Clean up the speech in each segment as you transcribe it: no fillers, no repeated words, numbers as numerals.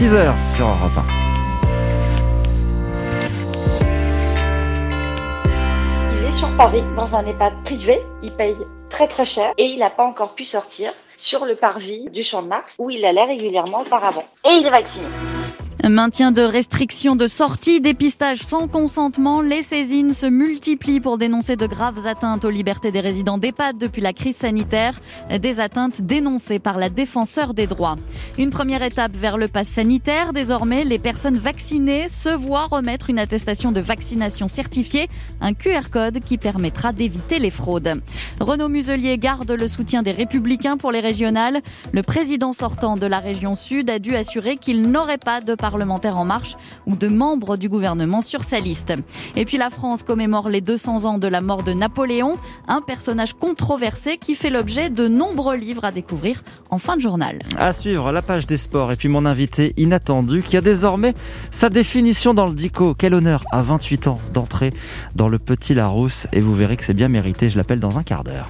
6h sur Europe 1. Il est sur Paris, dans un EHPAD privé. Il paye très très cher et il n'a pas encore pu sortir sur le parvis du Champ de Mars où il allait régulièrement auparavant. Et il est vacciné. Maintien de restrictions de sortie, dépistage sans consentement, les saisines se multiplient pour dénoncer de graves atteintes aux libertés des résidents d'EHPAD depuis la crise sanitaire, des atteintes dénoncées par la défenseure des droits. Une première étape vers le pass sanitaire. Désormais, les personnes vaccinées se voient remettre une attestation de vaccination certifiée, un QR code qui permettra d'éviter les fraudes. Renaud Muselier garde le soutien des Républicains pour les régionales. Le président sortant de la région Sud a dû assurer qu'il n'aurait pas de parlementaires En Marche ou de membres du gouvernement sur sa liste. Et puis la France commémore les 200 ans de la mort de Napoléon, un personnage controversé qui fait l'objet de nombreux livres à découvrir en fin de journal. À suivre, la page des sports et puis mon invité inattendu qui a désormais sa définition dans le dico. Quel honneur à 28 ans d'entrer dans le Petit Larousse et vous verrez que c'est bien mérité, je l'appelle dans un quart d'heure.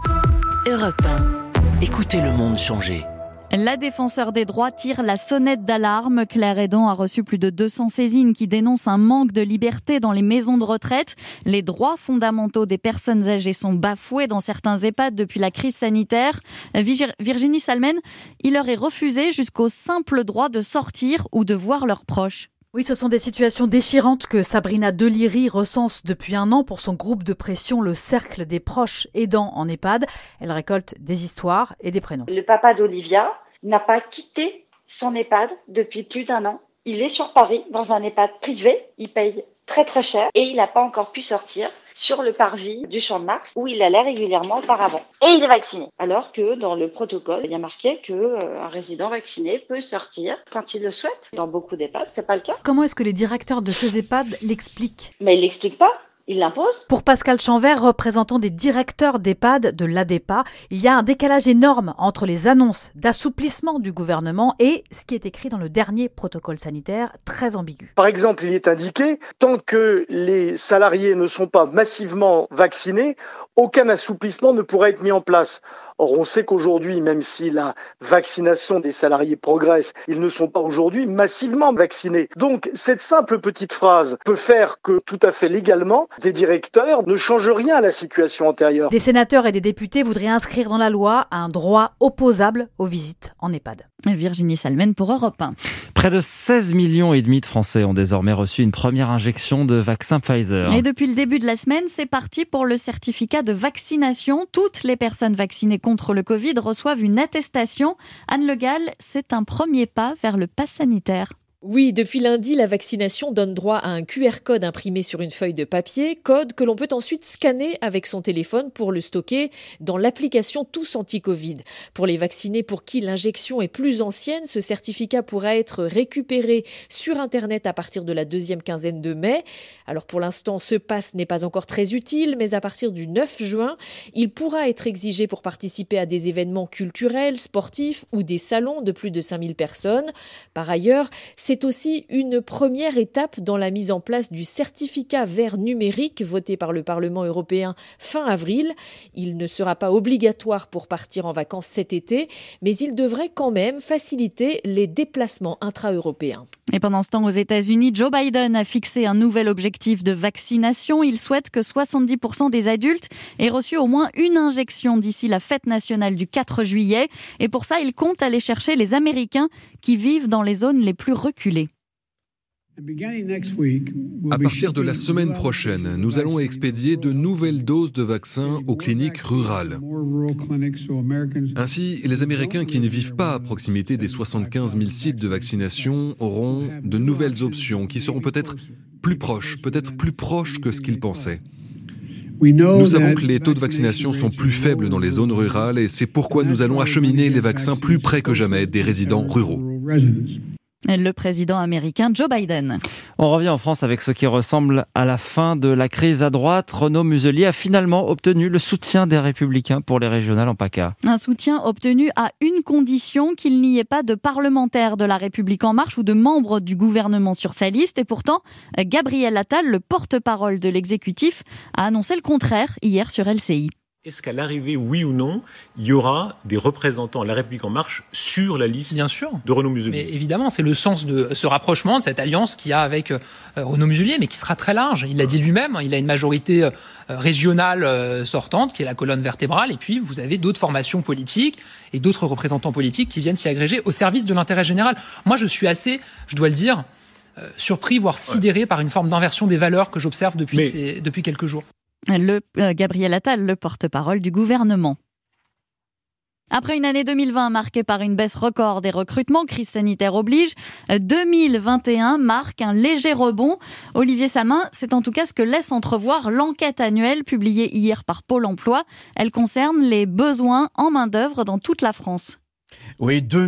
Europe 1. Écoutez le monde changer. La défenseure des droits tire la sonnette d'alarme. Claire Hédon a reçu plus de 200 saisines qui dénoncent un manque de liberté dans les maisons de retraite. Les droits fondamentaux des personnes âgées sont bafoués dans certains EHPAD depuis la crise sanitaire. Virginie Salmen, il leur est refusé jusqu'au simple droit de sortir ou de voir leurs proches. Oui, ce sont des situations déchirantes que Sabrina Deliri recense depuis 1 an pour son groupe de pression, le Cercle des proches aidants en EHPAD. Elle récolte des histoires et des prénoms. Le papa d'Olivia n'a pas quitté son EHPAD depuis plus d'1 an. Il est sur Paris, dans un EHPAD privé. Il paye très très cher et il n'a pas encore pu sortir sur le parvis du Champ de Mars où il allait régulièrement auparavant. Et il est vacciné. Alors que dans le protocole, il y a marqué qu'un résident vacciné peut sortir quand il le souhaite. Dans beaucoup d'EHPAD, c'est pas le cas. Comment est-ce que les directeurs de ces EHPAD l'expliquent ? Mais il l'explique pas. Il l'impose. Pour Pascal Chanvert, représentant des directeurs d'EHPAD de l'ADEPA, il y a un décalage énorme entre les annonces d'assouplissement du gouvernement et ce qui est écrit dans le dernier protocole sanitaire, très ambigu. Par exemple, il est indiqué, tant que les salariés ne sont pas massivement vaccinés, aucun assouplissement ne pourra être mis en place. Or, on sait qu'aujourd'hui, même si la vaccination des salariés progresse, ils ne sont pas aujourd'hui massivement vaccinés. Donc, cette simple petite phrase peut faire que, tout à fait légalement, des directeurs ne changent rien à la situation antérieure. Des sénateurs et des députés voudraient inscrire dans la loi un droit opposable aux visites en EHPAD. Virginie Salmen pour Europe 1. Près de 16,5 millions de Français ont désormais reçu une première injection de vaccin Pfizer. Et depuis le début de la semaine, c'est parti pour le certificat de vaccination. Toutes les personnes vaccinées contre le Covid reçoivent une attestation. Anne Le Gall, c'est un premier pas vers le pass sanitaire. Oui, depuis lundi, la vaccination donne droit à un QR code imprimé sur une feuille de papier, code que l'on peut ensuite scanner avec son téléphone pour le stocker dans l'application Tous Anti-Covid. Pour les vaccinés pour qui l'injection est plus ancienne, ce certificat pourra être récupéré sur Internet à partir de la 2e quinzaine de mai. Alors pour l'instant, ce pass n'est pas encore très utile, mais à partir du 9 juin, il pourra être exigé pour participer à des événements culturels, sportifs ou des salons de plus de 5000 personnes. Par ailleurs, c'est aussi une première étape dans la mise en place du certificat vert numérique voté par le Parlement européen fin avril. Il ne sera pas obligatoire pour partir en vacances cet été, mais il devrait quand même faciliter les déplacements intra-européens. Et pendant ce temps, aux États-Unis, Joe Biden a fixé un nouvel objectif de vaccination. Il souhaite que 70% des adultes aient reçu au moins une injection d'ici la fête nationale du 4 juillet. Et pour ça, il compte aller chercher les Américains qui vivent dans les zones les plus reculées. À partir de la semaine prochaine, nous allons expédier de nouvelles doses de vaccins aux cliniques rurales. Ainsi, les Américains qui ne vivent pas à proximité des 75 000 sites de vaccination auront de nouvelles options qui seront peut-être plus proches que ce qu'ils pensaient. Nous savons que les taux de vaccination sont plus faibles dans les zones rurales et c'est pourquoi nous allons acheminer les vaccins plus près que jamais des résidents ruraux. Le président américain Joe Biden. On revient en France avec ce qui ressemble à la fin de la crise à droite. Renaud Muselier a finalement obtenu le soutien des Républicains pour les régionales en PACA. Un soutien obtenu à une condition, qu'il n'y ait pas de parlementaires de la République En Marche ou de membres du gouvernement sur sa liste. Et pourtant, Gabriel Attal, le porte-parole de l'exécutif, a annoncé le contraire hier sur LCI. Est-ce qu'à l'arrivée, oui ou non, il y aura des représentants de La République En Marche sur la liste de Renaud Muselier ? Mais évidemment, c'est le sens de ce rapprochement, de cette alliance qu'il y a avec Renaud Muselier, mais qui sera très large. Il l'a dit lui-même, il a une majorité régionale sortante, qui est la colonne vertébrale, et puis vous avez d'autres formations politiques et d'autres représentants politiques qui viennent s'y agréger au service de l'intérêt général. Moi, je suis assez, je dois le dire, surpris, voire sidéré par une forme d'inversion des valeurs que j'observe depuis quelques jours. Gabriel Attal, le porte-parole du gouvernement. Après une année 2020 marquée par une baisse record des recrutements, crise sanitaire oblige, 2021 marque un léger rebond. Olivier Samin, c'est en tout cas ce que laisse entrevoir l'enquête annuelle publiée hier par Pôle emploi. Elle concerne les besoins en main-d'œuvre dans toute la France. Oui, 2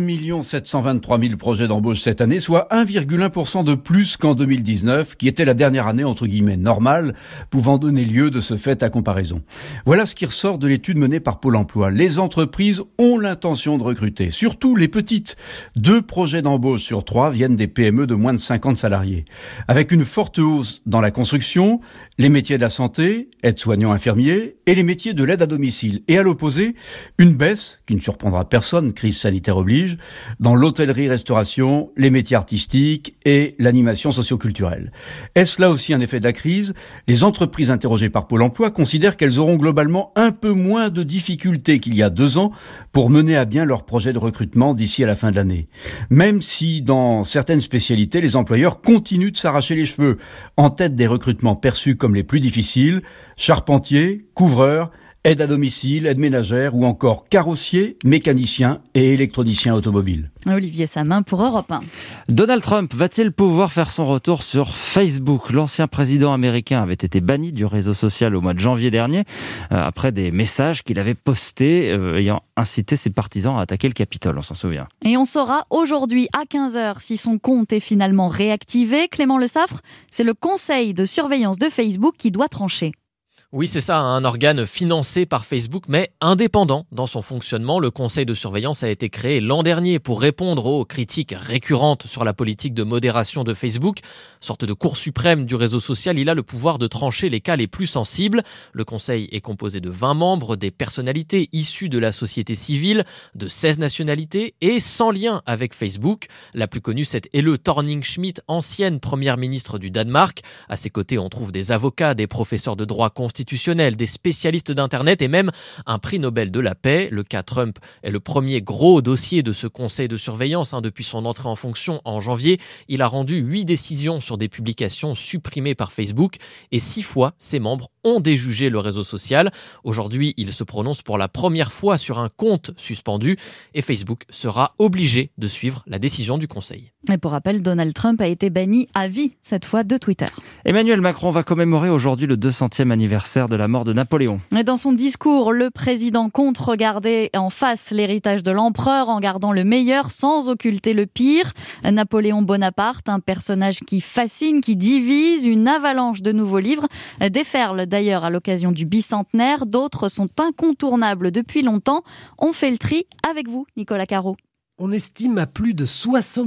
723 000 projets d'embauche cette année, soit 1,1% de plus qu'en 2019, qui était la dernière année entre guillemets normale, pouvant donner lieu de ce fait à comparaison. Voilà ce qui ressort de l'étude menée par Pôle emploi. Les entreprises ont l'intention de recruter, surtout les petites. 2 projets d'embauche sur 3 viennent des PME de moins de 50 salariés. Avec une forte hausse dans la construction, les métiers de la santé, aides-soignants, infirmiers, et les métiers de l'aide à domicile. Et à l'opposé, une baisse, qui ne surprendra personne, crise sanitaire oblige, dans l'hôtellerie-restauration, les métiers artistiques et l'animation socio-culturelle. Est-ce là aussi un effet de la crise ? Les entreprises interrogées par Pôle emploi considèrent qu'elles auront globalement un peu moins de difficultés qu'il y a 2 ans pour mener à bien leur projet de recrutement d'ici à la fin de l'année. Même si, dans certaines spécialités, les employeurs continuent de s'arracher les cheveux, en tête des recrutements perçus comme les plus difficiles, charpentiers, couvreurs, aide à domicile, aide ménagère ou encore carrossier, mécanicien et électronicien automobile. Olivier Samin pour Europe 1. Donald Trump va-t-il pouvoir faire son retour sur Facebook ? L'ancien président américain avait été banni du réseau social au mois de janvier dernier après des messages qu'il avait postés ayant incité ses partisans à attaquer le Capitole, on s'en souvient. Et on saura aujourd'hui à 15h si son compte est finalement réactivé. Clément Le Saffre, c'est le conseil de surveillance de Facebook qui doit trancher. Oui, c'est ça, un organe financé par Facebook, mais indépendant dans son fonctionnement. Le conseil de surveillance a été créé l'an dernier pour répondre aux critiques récurrentes sur la politique de modération de Facebook. Sorte de cour suprême du réseau social, il a le pouvoir de trancher les cas les plus sensibles. Le conseil est composé de 20 membres, des personnalités issues de la société civile, de 16 nationalités et sans lien avec Facebook. La plus connue, c'est Helle Thorning-Schmidt, ancienne première ministre du Danemark. À ses côtés, on trouve des avocats, des professeurs de droit constitutionnel, des spécialistes d'Internet et même un prix Nobel de la paix. Le cas Trump est le premier gros dossier de ce conseil de surveillance depuis son entrée en fonction en janvier. Il a rendu 8 décisions sur des publications supprimées par Facebook et 6 fois ses membres ont déjugé le réseau social. Aujourd'hui, il se prononce pour la première fois sur un compte suspendu et Facebook sera obligé de suivre la décision du conseil. Et pour rappel, Donald Trump a été banni à vie, cette fois, de Twitter. Emmanuel Macron va commémorer aujourd'hui le 200e anniversaire de la mort de Napoléon. Et dans son discours, le président compte regarder en face l'héritage de l'empereur en gardant le meilleur sans occulter le pire. Napoléon Bonaparte, un personnage qui fascine, qui divise, une avalanche de nouveaux livres déferle d'ailleurs à l'occasion du bicentenaire. D'autres sont incontournables depuis longtemps. On fait le tri avec vous, Nicolas Caro. On estime à plus de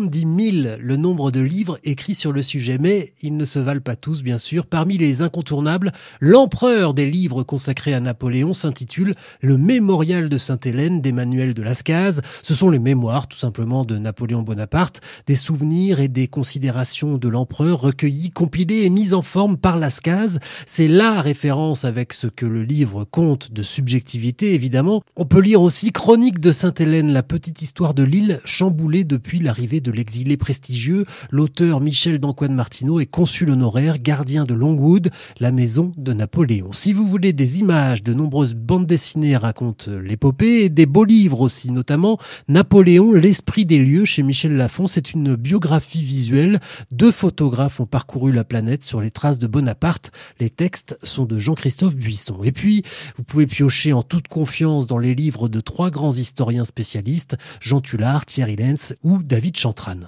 70 000 le nombre de livres écrits sur le sujet, mais ils ne se valent pas tous, bien sûr. Parmi les incontournables, l'empereur des livres consacrés à Napoléon s'intitule « Le Mémorial de Sainte-Hélène » d'Emmanuel de Lascaz. Ce sont les mémoires, tout simplement, de Napoléon Bonaparte, des souvenirs et des considérations de l'empereur recueillis, compilés et mis en forme par Lascaz. C'est la référence avec ce que le livre compte de subjectivité, évidemment. On peut lire aussi « Chronique de Sainte-Hélène », la petite histoire de l'île chamboulée depuis l'arrivée de l'exilé prestigieux. L'auteur Michel d'Antoine Martineau est consul honoraire, gardien de Longwood, la maison de Napoléon. Si vous voulez des images, de nombreuses bandes dessinées racontent l'épopée et des beaux livres aussi, notamment Napoléon, l'esprit des lieux chez Michel Lafon. C'est une biographie visuelle. 2 photographes ont parcouru la planète sur les traces de Bonaparte. Les textes sont de Jean-Christophe Buisson. Et puis, vous pouvez piocher en toute confiance dans les livres de 3 grands historiens spécialistes, Jean Tullard, Thierry Lenz ou David Chantran.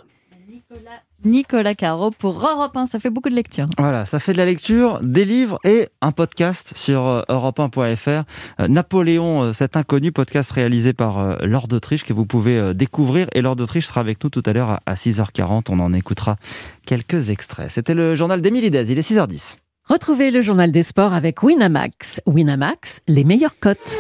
Nicolas Caro pour Europe 1, ça fait beaucoup de lecture. Voilà, ça fait de la lecture, des livres et un podcast sur europe1.fr. Napoléon, cet inconnu, podcast réalisé par Laure d'Autriche que vous pouvez découvrir. Et Laure d'Autriche sera avec nous tout à l'heure à 6h40. On en écoutera quelques extraits. C'était le journal d'Émilie Dez, il est 6h10. Retrouvez le journal des sports avec Winamax. Winamax, les meilleures cotes.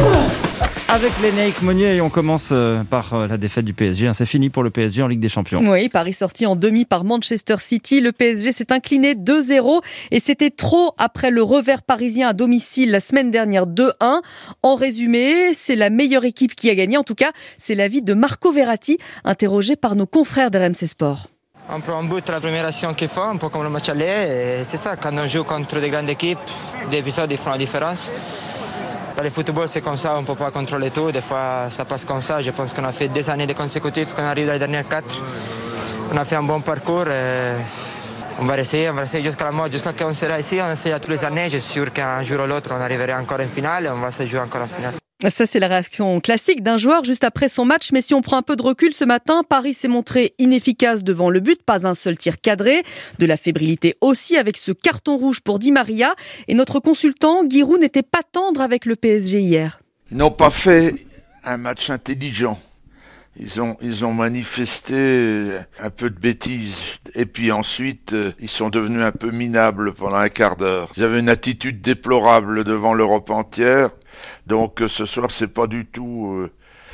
Avec Lénaïque Monnier, on commence par la défaite du PSG. C'est fini pour le PSG en Ligue des Champions. Oui, Paris sorti en demi par Manchester City. Le PSG s'est incliné 2-0 et c'était trop après le revers parisien à domicile la semaine dernière 2-1. En résumé, c'est la meilleure équipe qui a gagné. En tout cas, c'est l'avis de Marco Verratti, interrogé par nos confrères d'RMC Sport. On prend un but la première action qu'il faut, un peu comme le match aller. Et c'est ça, quand on joue contre des grandes équipes, des épisodes font la différence. Dans le football, c'est comme ça, on ne peut pas contrôler tout. Des fois, ça passe comme ça. Je pense qu'on a fait 2 années de consécutifs, qu'on arrive dans les dernières 4. On a fait un bon parcours. Et on va essayer jusqu'à la mort, jusqu'à qu'on sera ici. On essaie tous les années. Je suis sûr qu'un jour ou l'autre, on arriverait encore en finale et on va se jouer encore en finale. Ça, c'est la réaction classique d'un joueur juste après son match. Mais si on prend un peu de recul ce matin, Paris s'est montré inefficace devant le but. Pas un seul tir cadré. De la fébrilité aussi avec ce carton rouge pour Di Maria. Et notre consultant, Giroud, n'était pas tendre avec le PSG hier. Ils n'ont pas fait un match intelligent. Ils ont manifesté un peu de bêtises. Et puis ensuite, ils sont devenus un peu minables pendant un quart d'heure. Ils avaient une attitude déplorable devant l'Europe entière. Donc ce soir, c'est pas du tout...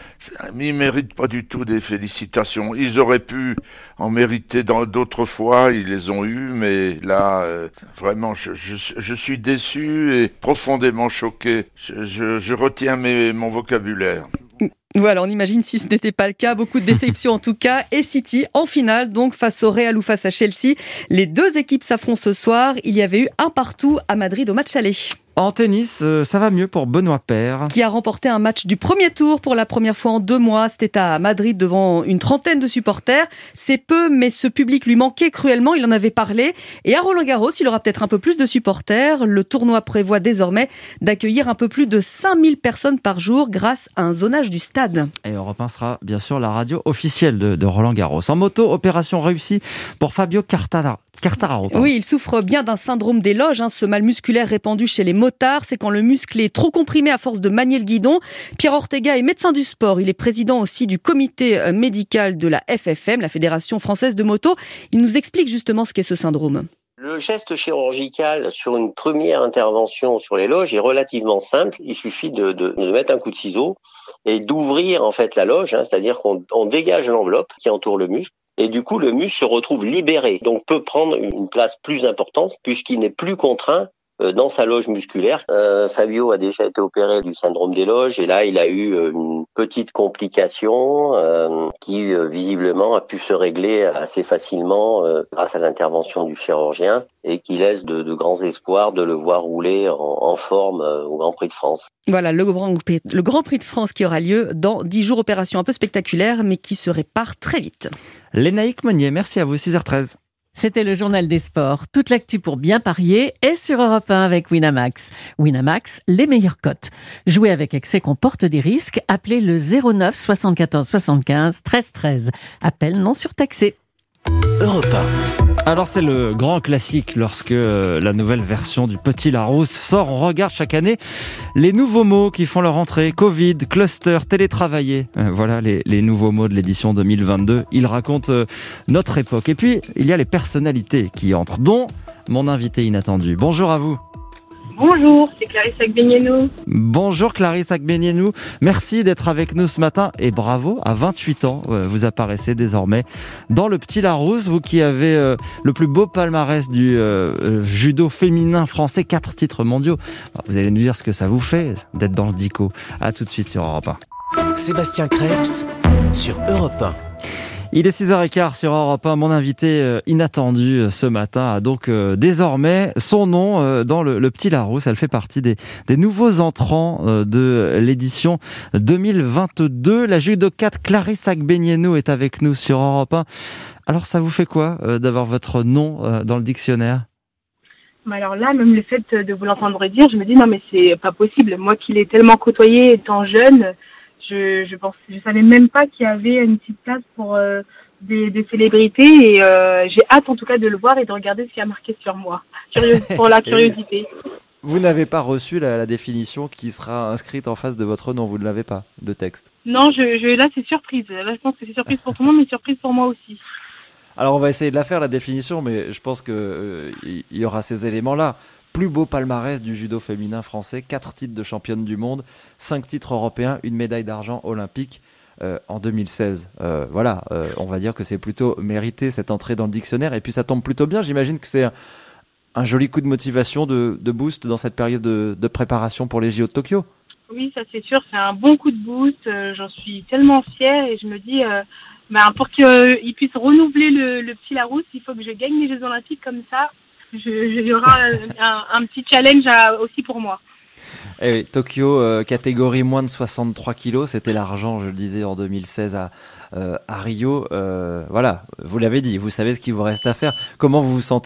ils méritent pas du tout des félicitations. Ils auraient pu en mériter d'autres fois, ils les ont eus, mais là, vraiment, je suis déçu et profondément choqué. Je retiens mon vocabulaire. Voilà, on imagine si ce n'était pas le cas. Beaucoup de déceptions en tout cas. Et City en finale, donc face au Real ou face à Chelsea. Les deux équipes s'affrontent ce soir. Il y avait eu un partout à Madrid au match aller. En tennis, ça va mieux pour Benoît Paire. Qui a remporté un match du premier tour pour la première fois en 2 mois. C'était à Madrid devant une trentaine de supporters. C'est peu, mais ce public lui manquait cruellement. Il en avait parlé. Et à Roland-Garros, il aura peut-être un peu plus de supporters. Le tournoi prévoit désormais d'accueillir un peu plus de 5000 personnes par jour grâce à un zonage du stade. Et Europe 1 sera bien sûr la radio officielle de Roland-Garros. En moto, opération réussie pour Fabio Quartararo. Oui, il souffre bien d'un syndrome des loges, ce mal musculaire répandu chez les motards. C'est quand le muscle est trop comprimé à force de manier le guidon. Pierre Ortega est médecin du sport. Il est président aussi du comité médical de la FFM, la Fédération Française de Moto. Il nous explique justement ce qu'est ce syndrome. Le geste chirurgical sur une première intervention sur les loges est relativement simple. Il suffit de mettre un coup de ciseau et d'ouvrir en fait la loge, c'est-à-dire qu'on dégage l'enveloppe qui entoure le muscle. Et du coup, le muscle se retrouve libéré, donc peut prendre une place plus importante puisqu'il n'est plus contraint dans sa loge musculaire. Fabio a déjà été opéré du syndrome des loges et là, il a eu une petite complication qui visiblement a pu se régler assez facilement grâce à l'intervention du chirurgien et qui laisse de grands espoirs de le voir rouler en forme au Grand Prix de France. Voilà, le Grand Prix de France qui aura lieu dans 10 jours. Opération un peu spectaculaire, mais qui se répare très vite. Lénaïque Monnier, merci à vous, 6h13. C'était le journal des sports. Toute l'actu pour bien parier est sur Europe 1 avec Winamax. Winamax, les meilleures cotes. Jouer avec excès comporte des risques. Appelez le 09 74 75 13 13. Appel non surtaxé. Europe 1. Alors c'est le grand classique lorsque la nouvelle version du Petit Larousse sort. On regarde chaque année les nouveaux mots qui font leur entrée. Covid, cluster, télétravailler. Voilà les nouveaux mots de l'édition 2022. Ils racontent notre époque. Et puis il y a les personnalités qui entrent, dont mon invité inattendu. Bonjour à vous. Bonjour, c'est Clarisse Agbenienou. Bonjour Clarisse Agbenienou, merci d'être avec nous ce matin et bravo, à 28 ans, vous apparaissez désormais dans le Petit Larousse, vous qui avez le plus beau palmarès du judo féminin français, 4 titres mondiaux. Vous allez nous dire ce que ça vous fait d'être dans le Dico. À tout de suite sur Europe 1. Sébastien Krebs sur Europe 1. Il est 6h15 sur Europe 1. Mon invité inattendu ce matin a donc désormais son nom dans le Petit Larousse. Elle fait partie des nouveaux entrants de l'édition 2022. La judokate Clarisse Agbenienou est avec nous sur Europe 1. Alors ça vous fait quoi d'avoir votre nom dans le dictionnaire ? Alors là, même le fait de vous l'entendre dire, je me dis non mais c'est pas possible. Moi qui l'ai tellement côtoyé étant jeune, je savais même pas qu'il y avait une petite place pour des célébrités et j'ai hâte en tout cas de le voir et de regarder ce qui a marqué sur moi. Pour la curiosité. Vous n'avez pas reçu la définition qui sera inscrite en face de votre nom, vous ne l'avez pas, de texte? Non, là c'est surprise. Là je pense que c'est surprise pour tout le monde, mais surprise pour moi aussi. Alors on va essayer de la faire, la définition, mais je pense qu'il y aura ces éléments-là. Plus beau palmarès du judo féminin français, 4 titres de championne du monde, 5 titres européens, une médaille d'argent olympique en 2016. On va dire que c'est plutôt mérité cette entrée dans le dictionnaire, et puis ça tombe plutôt bien. J'imagine que c'est un joli coup de motivation, de boost dans cette période de préparation pour les JO de Tokyo. Oui, ça c'est sûr, c'est un bon coup de boost. J'en suis tellement fière et je me dis, pour qu'il puisse renouveler le petit Larousse, il faut que je gagne les Jeux Olympiques comme ça. Il y aura un petit challenge aussi pour moi. Eh oui, Tokyo, catégorie moins de 63 kilos, c'était l'argent, je le disais, en 2016 à Rio. Voilà, vous l'avez dit, vous savez ce qu'il vous reste à faire. Comment vous vous sentez ?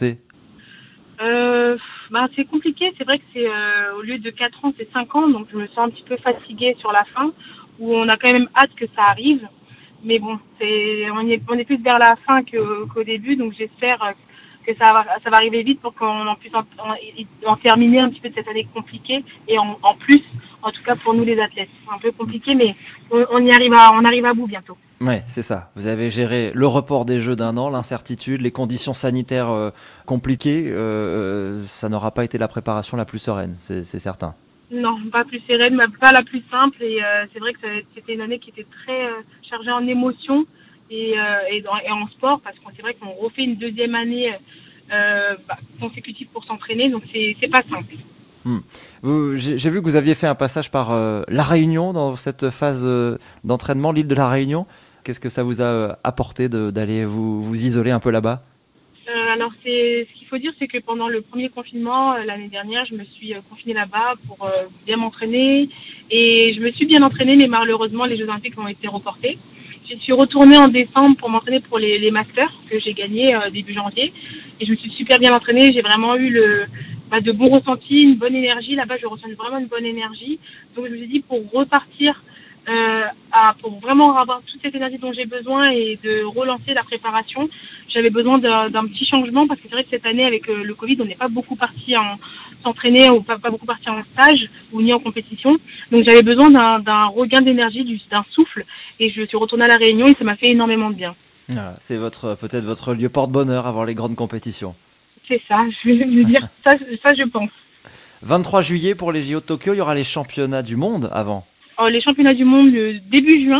C'est compliqué, c'est vrai que c'est au lieu de 4 ans, c'est 5 ans, donc je me sens un petit peu fatiguée sur la fin, où on a quand même hâte que ça arrive. Mais bon, on est plus vers la fin qu'au début, donc j'espère que ça va arriver vite pour qu'on puisse en terminer un petit peu de cette année compliquée. Et en plus, en tout cas pour nous les athlètes, c'est un peu compliqué, mais on arrive à bout bientôt. Ouais, c'est ça. Vous avez géré le report des Jeux d'1 an, l'incertitude, les conditions sanitaires compliquées. Ça n'aura pas été la préparation la plus sereine, c'est certain. Non, pas plus sereine, pas la plus simple. Et c'est vrai que c'était une année qui était très chargée en émotions et en sport, parce que c'est vrai qu'on refait une deuxième année consécutive pour s'entraîner, donc c'est pas simple. J'ai vu que vous aviez fait un passage par La Réunion dans cette phase d'entraînement, l'île de La Réunion. Qu'est-ce que ça vous a apporté d'aller vous isoler un peu là-bas ? Alors ce qu'il faut dire, c'est que pendant le premier confinement l'année dernière, je me suis confinée là-bas pour bien m'entraîner, et je me suis bien entraînée, mais malheureusement les Jeux Olympiques ont été reportés. Je suis retournée en décembre pour m'entraîner pour les masters que j'ai gagnés début janvier, et je me suis super bien entraînée. J'ai vraiment eu de bons ressentis, une bonne énergie. Là-bas, je ressens vraiment une bonne énergie. Donc je me suis dit, pour repartir, pour vraiment avoir toute cette énergie dont j'ai besoin et de relancer la préparation, j'avais besoin d'un petit changement, parce que c'est vrai que cette année, avec le Covid, on n'est pas beaucoup parti s'entraîner, ou pas beaucoup parti en stage ou ni en compétition. Donc j'avais besoin d'un regain d'énergie, d'un souffle, et je suis retournée à La Réunion et ça m'a fait énormément de bien. Voilà, c'est peut-être votre lieu porte-bonheur avant les grandes compétitions. C'est ça, je veux dire, ça je pense. 23 juillet pour les JO de Tokyo, il y aura les championnats du monde avant. Les championnats du monde début juin.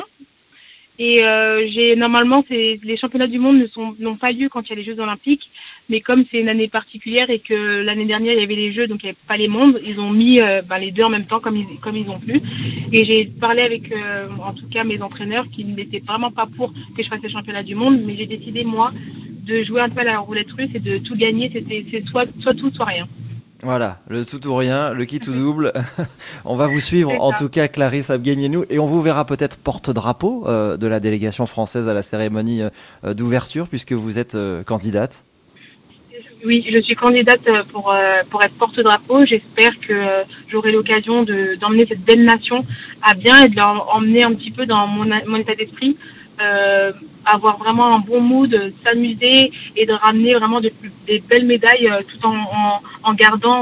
Et normalement, les championnats du monde n'ont pas lieu quand il y a les Jeux Olympiques. Mais comme c'est une année particulière et que l'année dernière, il y avait les Jeux, donc il n'y avait pas les mondes, ils ont mis les deux en même temps comme ils ont pu. Et j'ai parlé avec, en tout cas, mes entraîneurs qui n'étaient vraiment pas pour que je fasse les championnats du monde. Mais j'ai décidé, moi, de jouer un peu à la roulette russe et de tout gagner. C'est soit tout, soit rien. Voilà, le tout ou rien, le qui tout double. On va vous suivre, en tout cas, Clarisse Abguenienou, et on vous verra peut-être porte-drapeau de la délégation française à la cérémonie d'ouverture, puisque vous êtes candidate. Oui, je suis candidate pour être porte-drapeau. J'espère que j'aurai l'occasion d'emmener cette belle nation à bien et de l'emmener un petit peu dans mon état d'esprit. Avoir vraiment un bon mood, s'amuser et de ramener vraiment des belles médailles tout en gardant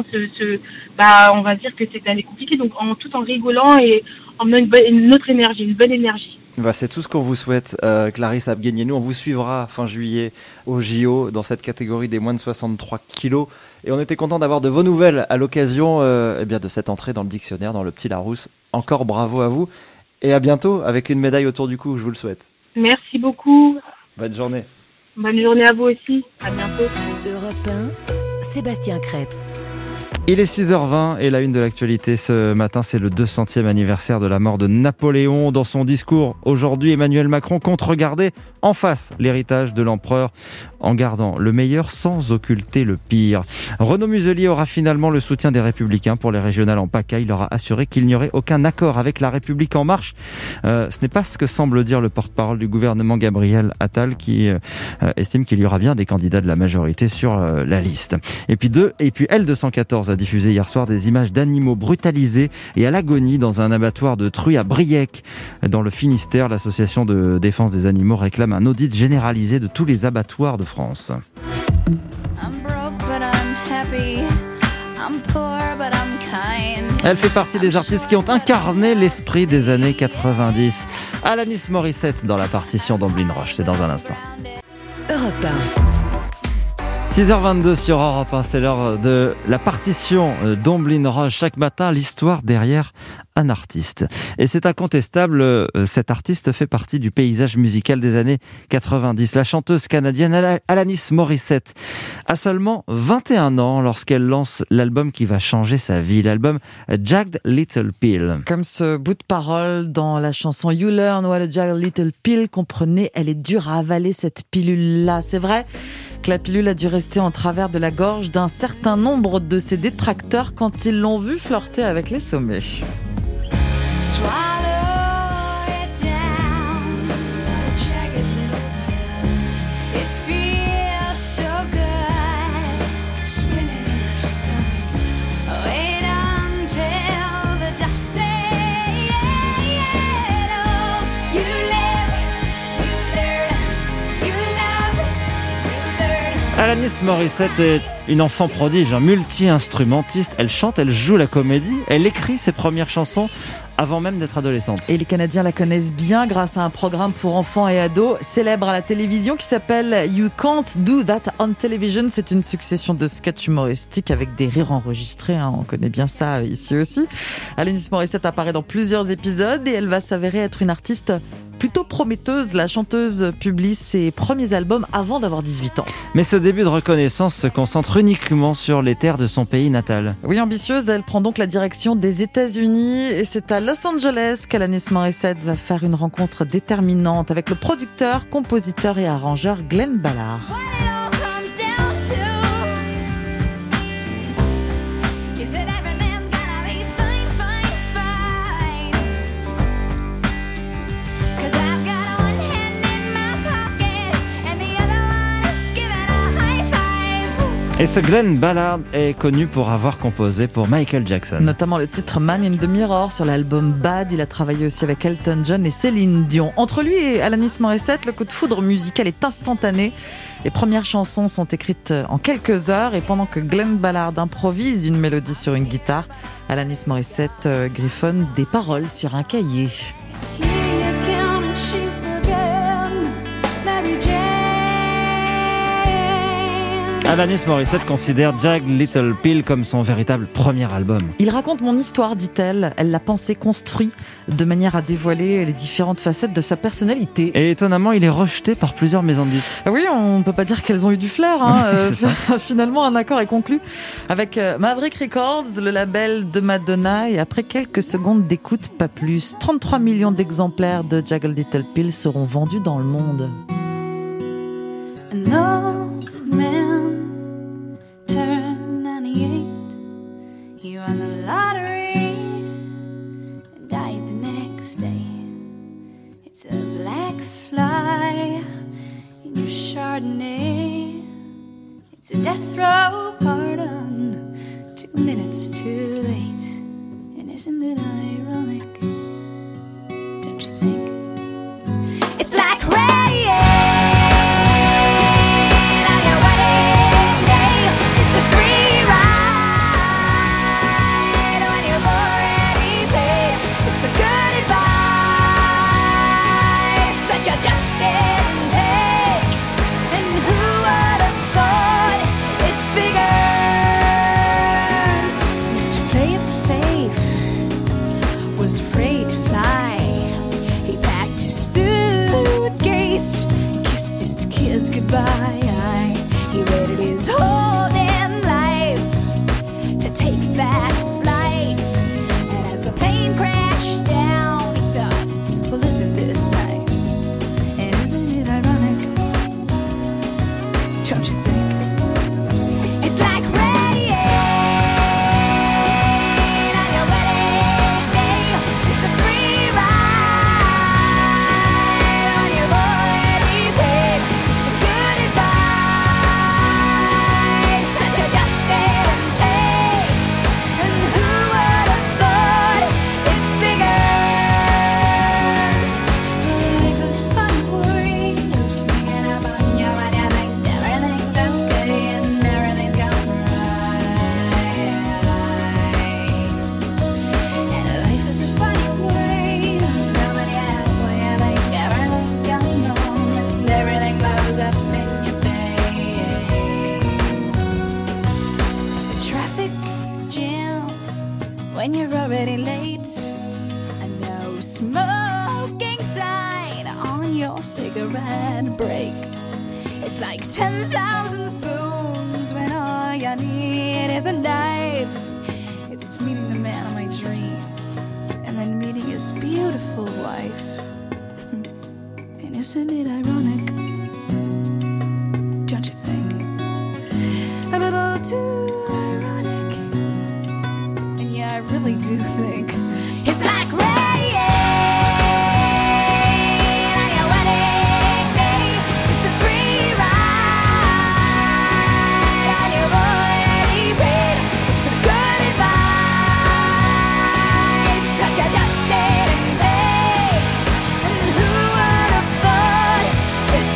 on va dire que c'était année compliquée, donc tout en rigolant et en menant une autre énergie, une bonne énergie. C'est tout ce qu'on vous souhaite, Clarisse Abguenienou. On vous suivra fin juillet au JO dans cette catégorie des moins de 63 kilos. Et on était content d'avoir de vos nouvelles à l'occasion de cette entrée dans le dictionnaire, dans le petit Larousse. Encore bravo à vous et à bientôt avec une médaille autour du cou, je vous le souhaite. Merci beaucoup. Bonne journée. Bonne journée à vous aussi. À bientôt. Europe 1, Sébastien Krebs. Il est 6h20 et la une de l'actualité ce matin, c'est le 200e anniversaire de la mort de Napoléon. Dans son discours aujourd'hui, Emmanuel Macron compte regarder en face l'héritage de l'empereur en gardant le meilleur sans occulter le pire. Renaud Muselier aura finalement le soutien des Républicains pour les régionales en PACA. Il leur a assuré qu'il n'y aurait aucun accord avec la République en marche. Ce n'est pas ce que semble dire le porte-parole du gouvernement, Gabriel Attal, qui estime qu'il y aura bien des candidats de la majorité sur la liste. Et puis L214 a diffusé hier soir des images d'animaux brutalisés et à l'agonie dans un abattoir de truies à Briec, dans le Finistère. L'association de défense des animaux réclame un audit généralisé de tous les abattoirs de France. Elle fait partie des artistes qui ont incarné l'esprit des années 90. Alanis Morissette dans la partition d'Amblin Roche, c'est dans un instant. Europe 6h22 sur Europe 1, c'est l'heure de la partition d'Omblin Roche. Chaque matin, l'histoire derrière un artiste. Et c'est incontestable, cet artiste fait partie du paysage musical des années 90. La chanteuse canadienne Alanis Morissette a seulement 21 ans lorsqu'elle lance l'album qui va changer sa vie, l'album Jagged Little Pill. Comme ce bout de parole dans la chanson You Learn What a Jagged Little Pill, comprenez, elle est dure à avaler cette pilule-là. C'est vrai que la pilule a dû rester en travers de la gorge d'un certain nombre de ses détracteurs quand ils l'ont vu flirter avec les sommets. Alanis Morissette est une enfant prodige, un multi-instrumentiste. Elle chante, elle joue la comédie, elle écrit ses premières chansons avant même d'être adolescente. Et les Canadiens la connaissent bien grâce à un programme pour enfants et ados célèbre à la télévision qui s'appelle You Can't Do That on Television. C'est une succession de sketchs humoristiques avec des rires enregistrés. On connaît bien ça ici aussi. Alanis Morissette apparaît dans plusieurs épisodes et elle va s'avérer être une artiste plutôt prometteuse. La chanteuse publie ses premiers albums avant d'avoir 18 ans. Mais ce début de reconnaissance se concentre uniquement sur les terres de son pays natal. Oui, ambitieuse, elle prend donc la direction des États-Unis et c'est à Los Angeles qu'Alanis Morissette va faire une rencontre déterminante avec le producteur, compositeur et arrangeur Glenn Ballard. Et ce Glenn Ballard est connu pour avoir composé pour Michael Jackson. Notamment le titre Man in the Mirror sur l'album Bad. Il a travaillé aussi avec Elton John et Céline Dion. Entre lui et Alanis Morissette, le coup de foudre musical est instantané. Les premières chansons sont écrites en quelques heures et pendant que Glenn Ballard improvise une mélodie sur une guitare, Alanis Morissette griffonne des paroles sur un cahier. Alanis Morissette considère Jagged Little Pill comme son véritable premier album. Il raconte mon histoire, dit-elle. Elle l'a pensé construit de manière à dévoiler les différentes facettes de sa personnalité. Et étonnamment, il est rejeté par plusieurs maisons de disques. Oui, on ne peut pas dire qu'elles ont eu du flair. Finalement, un accord est conclu avec Maverick Records, le label de Madonna. Et après quelques secondes d'écoute, pas plus, 33 millions d'exemplaires de Jagged Little Pill seront vendus dans le monde. It's a death row pardon, 2 minutes too late. And isn't it ironic? Don't you think? It's like rain on your wedding day. It's a free ride when you've already paid. It's the good advice that you just didn't take. And who would have thought it figures? Mr. Play It Safe was afraid to fly. He packed his suitcase, kissed his kids goodbye. He waited his whole damn life to take that flight. And as the plane crashed down, he thought, well, isn't this nice? And isn't it ironic? Don't you think? It's like rain on your wedding day. It's a free ride when you've already paid. It's the good advice that you just didn't take. And who would have thought it figures? Life is fun, worry. You're sneaking up on you and you think everything's cigarette break. It's like 10,000 spoons when all you need is a knife. It's meeting the man of my dreams and then meeting his beautiful wife. And isn't it ironic? Don't you think? A little too ironic. And yeah, I really do think it's like rain on your wedding day. It's a free ride on your already paid. It's the good advice that you just didn't take. And who would have thought it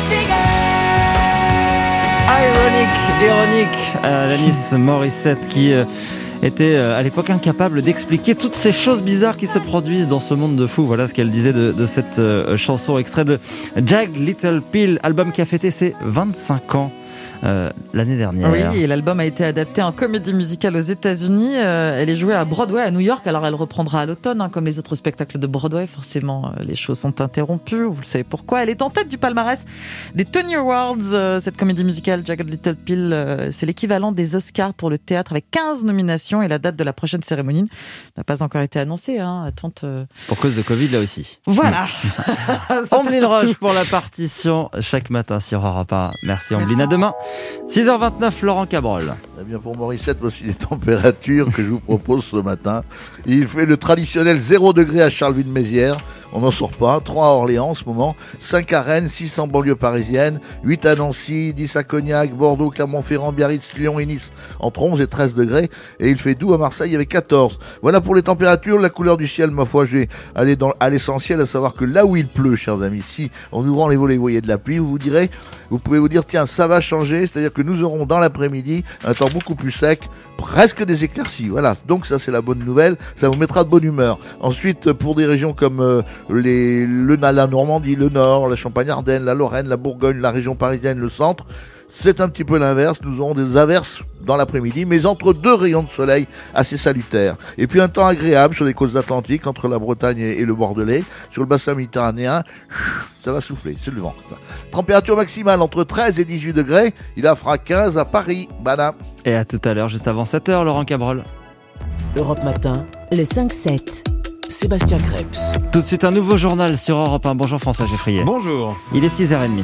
figured? Ironique, Alanis Morissette qui était à l'époque incapable d'expliquer toutes ces choses bizarres qui se produisent dans ce monde de fous. Voilà ce qu'elle disait de cette chanson, extrait de Jagged Little Pill, album qui a fêté ses 25 ans. L'année dernière. Oui, et l'album a été adapté en comédie musicale aux États-Unis. Elle est jouée à Broadway à New York. Alors elle reprendra à l'automne, comme les autres spectacles de Broadway. Forcément, les choses sont interrompues. Vous le savez pourquoi. Elle est en tête du palmarès des Tony Awards. Cette comédie musicale, Jagged Little Pill, c'est l'équivalent des Oscars pour le théâtre avec 15 nominations. Et la date de la prochaine cérémonie n'a pas encore été annoncée. Attente. Pour cause de Covid, là aussi. Voilà. Omblin Roche pour la partition chaque matin sur Europe 1. Merci Omblin. À demain. 6h29, Laurent Cabrol. Eh bien pour Morissette, voici les températures que je vous propose ce matin. Il fait le traditionnel 0 degré à Charleville-Mézières. On n'en sort pas. 3 à Orléans en ce moment, 5 à Rennes, 6 en banlieue parisienne, 8 à Nancy, 10 à Cognac, Bordeaux, Clermont-Ferrand, Biarritz, Lyon et Nice entre 11 et 13 degrés. Et il fait doux à Marseille avec 14. Voilà pour les températures. La couleur du ciel, ma foi, je vais aller à l'essentiel, à savoir que là où il pleut, chers amis, si en ouvrant les volets, vous voyez de la pluie, vous pouvez vous dire, tiens, ça va changer. C'est-à-dire que nous aurons dans l'après-midi un temps beaucoup plus sec, presque des éclaircies. Voilà, donc ça c'est la bonne nouvelle. Ça vous mettra de bonne humeur. Ensuite, pour des régions comme la Normandie, le Nord, la Champagne-Ardenne, la Lorraine, la Bourgogne, la région parisienne, le centre, c'est un petit peu l'inverse. Nous aurons des averses dans l'après-midi, mais entre deux rayons de soleil assez salutaires. Et puis un temps agréable sur les côtes atlantiques, entre la Bretagne et le Bordelais. Sur le bassin méditerranéen, ça va souffler, c'est le vent. Température maximale entre 13 et 18 degrés. Il en fera 15 à Paris. Bana. Et à tout à l'heure, juste avant 7h, Laurent Cabrol. Europe Matin, le 5-7. Sébastien Krebs. Tout de suite, un nouveau journal sur Europe 1. Bonjour François Geffrier. Bonjour. Il est 6h30.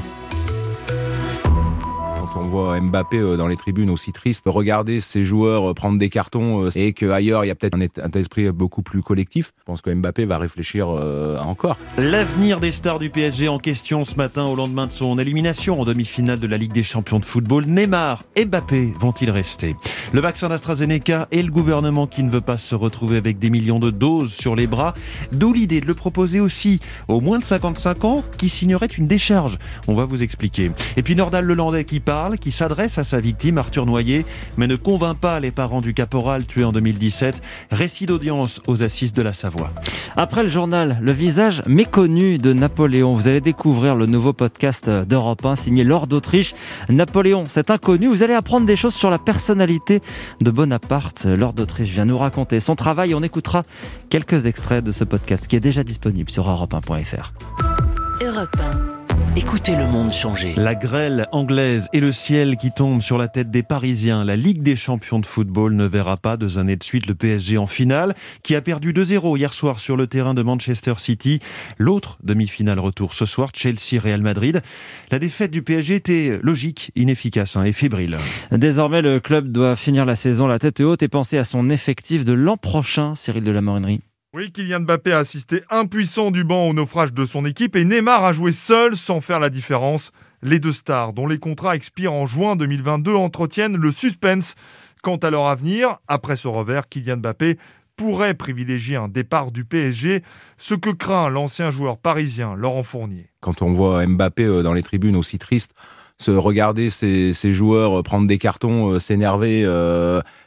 On voit Mbappé dans les tribunes aussi triste, regarder ses joueurs prendre des cartons et qu'ailleurs il y a peut-être un état d'esprit beaucoup plus collectif. Je pense que Mbappé va réfléchir encore. L'avenir des stars du PSG en question ce matin au lendemain de son élimination en demi-finale de la Ligue des Champions de football. Neymar et Mbappé vont-ils rester ? Le vaccin d'AstraZeneca et le gouvernement qui ne veut pas se retrouver avec des millions de doses sur les bras, d'où l'idée de le proposer aussi aux moins de 55 ans qui signeraient une décharge. On va vous expliquer. Et puis Nordal Lelandais qui parle, qui s'adresse à sa victime Arthur Noyer, mais ne convainc pas les parents du caporal tué en 2017. Récit d'audience aux assises de la Savoie. Après le journal, le visage méconnu de Napoléon. Vous allez découvrir le nouveau podcast d'Europe 1 signé Laure d'Autriche. Napoléon, cet inconnu, vous allez apprendre des choses sur la personnalité de Bonaparte. Laure d'Autriche vient nous raconter son travail. On écoutera quelques extraits de ce podcast qui est déjà disponible sur europe1.fr. Europe 1. Écoutez le monde changer. La grêle anglaise et le ciel qui tombe sur la tête des Parisiens. La Ligue des Champions de football ne verra pas 2 années de suite le PSG en finale, qui a perdu 2-0 hier soir sur le terrain de Manchester City. L'autre demi-finale retour ce soir, Chelsea-Real Madrid. La défaite du PSG était logique, inefficace et fébrile. Désormais, le club doit finir la saison la tête haute et penser à son effectif de l'an prochain, Cyril de la Morinerie. Oui, Kylian Mbappé a assisté impuissant du banc au naufrage de son équipe et Neymar a joué seul sans faire la différence. Les deux stars, dont les contrats expirent en juin 2022, entretiennent le suspense. Quant à leur avenir, après ce revers, Kylian Mbappé pourrait privilégier un départ du PSG, ce que craint l'ancien joueur parisien Laurent Fournier. Quand on voit Mbappé dans les tribunes aussi triste, regarder ses joueurs prendre des cartons, s'énerver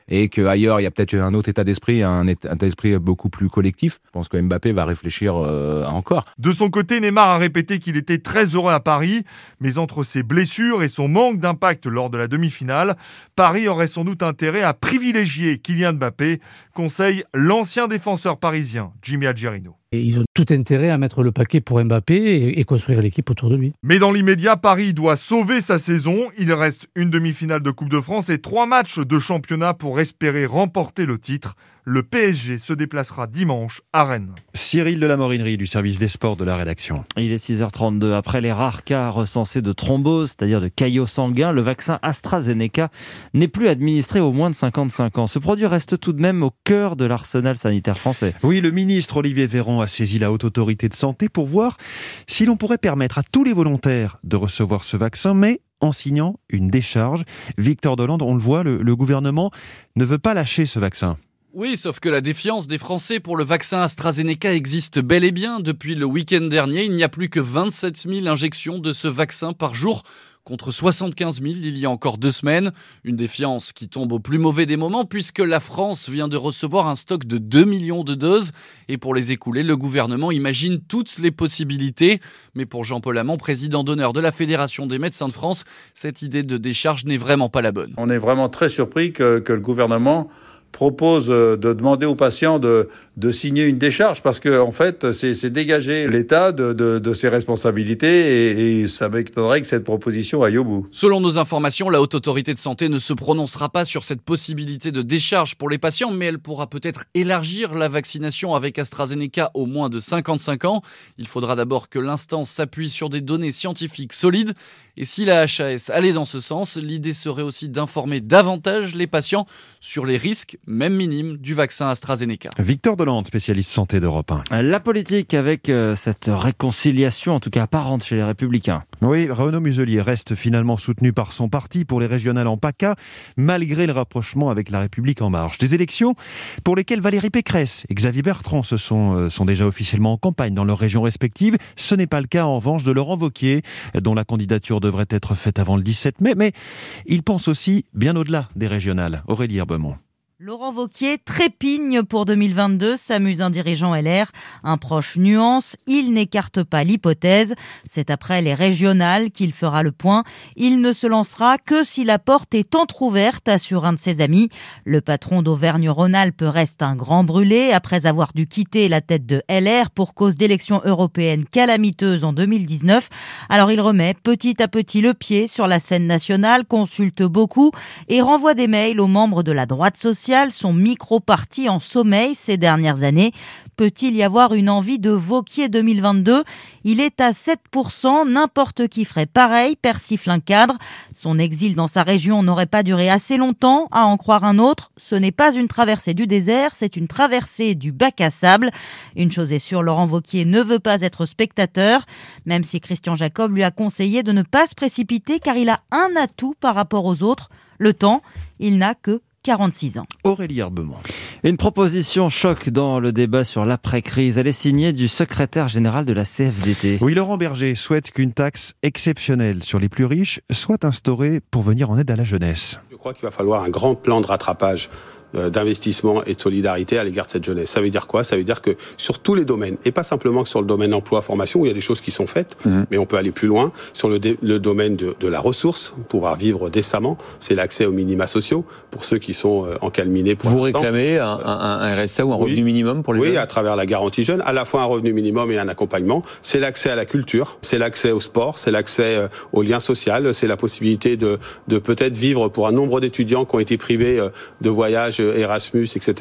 et qu'ailleurs il y a peut-être un autre état d'esprit, un état d'esprit beaucoup plus collectif. Je pense que Mbappé va réfléchir encore. De son côté, Neymar a répété qu'il était très heureux à Paris, mais entre ses blessures et son manque d'impact lors de la demi-finale, Paris aurait sans doute intérêt à privilégier Kylian Mbappé, conseille l'ancien défenseur parisien, Jimmy Adjerino. Et ils ont tout intérêt à mettre le paquet pour Mbappé et construire l'équipe autour de lui. Mais dans l'immédiat, Paris doit sauver sa saison. Il reste une demi-finale de Coupe de France et 3 matchs de championnat pour espérer remporter le titre. Le PSG se déplacera dimanche à Rennes. Cyril de la Morinerie du service des sports de la rédaction. Il est 6h32. Après les rares cas recensés de thrombose, c'est-à-dire de caillots sanguins, le vaccin AstraZeneca n'est plus administré aux moins de 55 ans. Ce produit reste tout de même au cœur de l'arsenal sanitaire français. Oui, le ministre Olivier Véran a saisi la Haute Autorité de Santé pour voir si l'on pourrait permettre à tous les volontaires de recevoir ce vaccin, mais en signant une décharge. Victor Dolande, on le voit, le gouvernement ne veut pas lâcher ce vaccin. Oui, sauf que la défiance des Français pour le vaccin AstraZeneca existe bel et bien. Depuis le week-end dernier, il n'y a plus que 27 000 injections de ce vaccin par jour, contre 75 000 il y a encore 2 semaines. Une défiance qui tombe au plus mauvais des moments puisque la France vient de recevoir un stock de 2 millions de doses. Et pour les écouler, le gouvernement imagine toutes les possibilités. Mais pour Jean-Paul Hamon, président d'honneur de la Fédération des médecins de France, cette idée de décharge n'est vraiment pas la bonne. On est vraiment très surpris que le gouvernement propose de demander aux patients de signer une décharge parce que en fait c'est dégager l'État de ses responsabilités et ça m'étonnerait que cette proposition aille au bout. Selon nos informations, la Haute Autorité de Santé ne se prononcera pas sur cette possibilité de décharge pour les patients, mais elle pourra peut-être élargir la vaccination avec AstraZeneca aux moins de 55 ans. Il faudra d'abord que l'instance s'appuie sur des données scientifiques solides et si la HAS allait dans ce sens, l'idée serait aussi d'informer davantage les patients sur les risques, même minimes, du vaccin AstraZeneca. Victor Dolande, spécialiste santé d'Europe 1. La politique avec cette réconciliation, en tout cas apparente chez les Républicains. Oui, Renaud Muselier reste finalement soutenu par son parti pour les régionales en PACA, malgré le rapprochement avec La République En Marche. Des élections pour lesquelles Valérie Pécresse et Xavier Bertrand sont déjà officiellement en campagne dans leurs régions respectives. Ce n'est pas le cas en revanche de Laurent Wauquiez, dont la candidature devrait être faite avant le 17 mai, mais il pense aussi bien au-delà des régionales. Aurélie Herbemont. Laurent Wauquiez trépigne pour 2022, s'amuse un dirigeant LR. Un proche nuance, il n'écarte pas l'hypothèse. C'est après les régionales qu'il fera le point. Il ne se lancera que si la porte est entrouverte, assure un de ses amis. Le patron d'Auvergne-Rhône-Alpes reste un grand brûlé après avoir dû quitter la tête de LR pour cause d'élections européennes calamiteuses en 2019. Alors il remet petit à petit le pied sur la scène nationale, consulte beaucoup et renvoie des mails aux membres de la droite sociale, son micro-parti en sommeil ces dernières années. Peut-il y avoir une envie de Wauquiez 2022 ? Il est à 7%, n'importe qui ferait pareil, persifle un cadre. Son exil dans sa région n'aurait pas duré assez longtemps, à en croire un autre. Ce n'est pas une traversée du désert, c'est une traversée du bac à sable. Une chose est sûre, Laurent Wauquiez ne veut pas être spectateur, même si Christian Jacob lui a conseillé de ne pas se précipiter car il a un atout par rapport aux autres, le temps. Il n'a que 46 ans. Aurélie Herbemont. Une proposition choc dans le débat sur l'après-crise. Elle est signée du secrétaire général de la CFDT. Oui, Laurent Berger souhaite qu'une taxe exceptionnelle sur les plus riches soit instaurée pour venir en aide à la jeunesse. Je crois qu'il va falloir un grand plan de rattrapage d'investissement et de solidarité à l'égard de cette jeunesse. Ça veut dire quoi ? Ça veut dire que sur tous les domaines, et pas simplement que sur le domaine emploi, formation, où il y a des choses qui sont faites, mais on peut aller plus loin, sur le domaine de la ressource, pouvoir vivre décemment, c'est l'accès aux minima sociaux, pour ceux qui sont encalminés pour Vous réclamez un RSA ou un revenu minimum pour les jeunes ? Oui, à travers la garantie jeune, à la fois un revenu minimum et un accompagnement. C'est l'accès à la culture, c'est l'accès au sport, c'est l'accès au lien social, c'est la possibilité de peut-être vivre pour un nombre d'étudiants qui ont été privés de voyages Erasmus, etc.,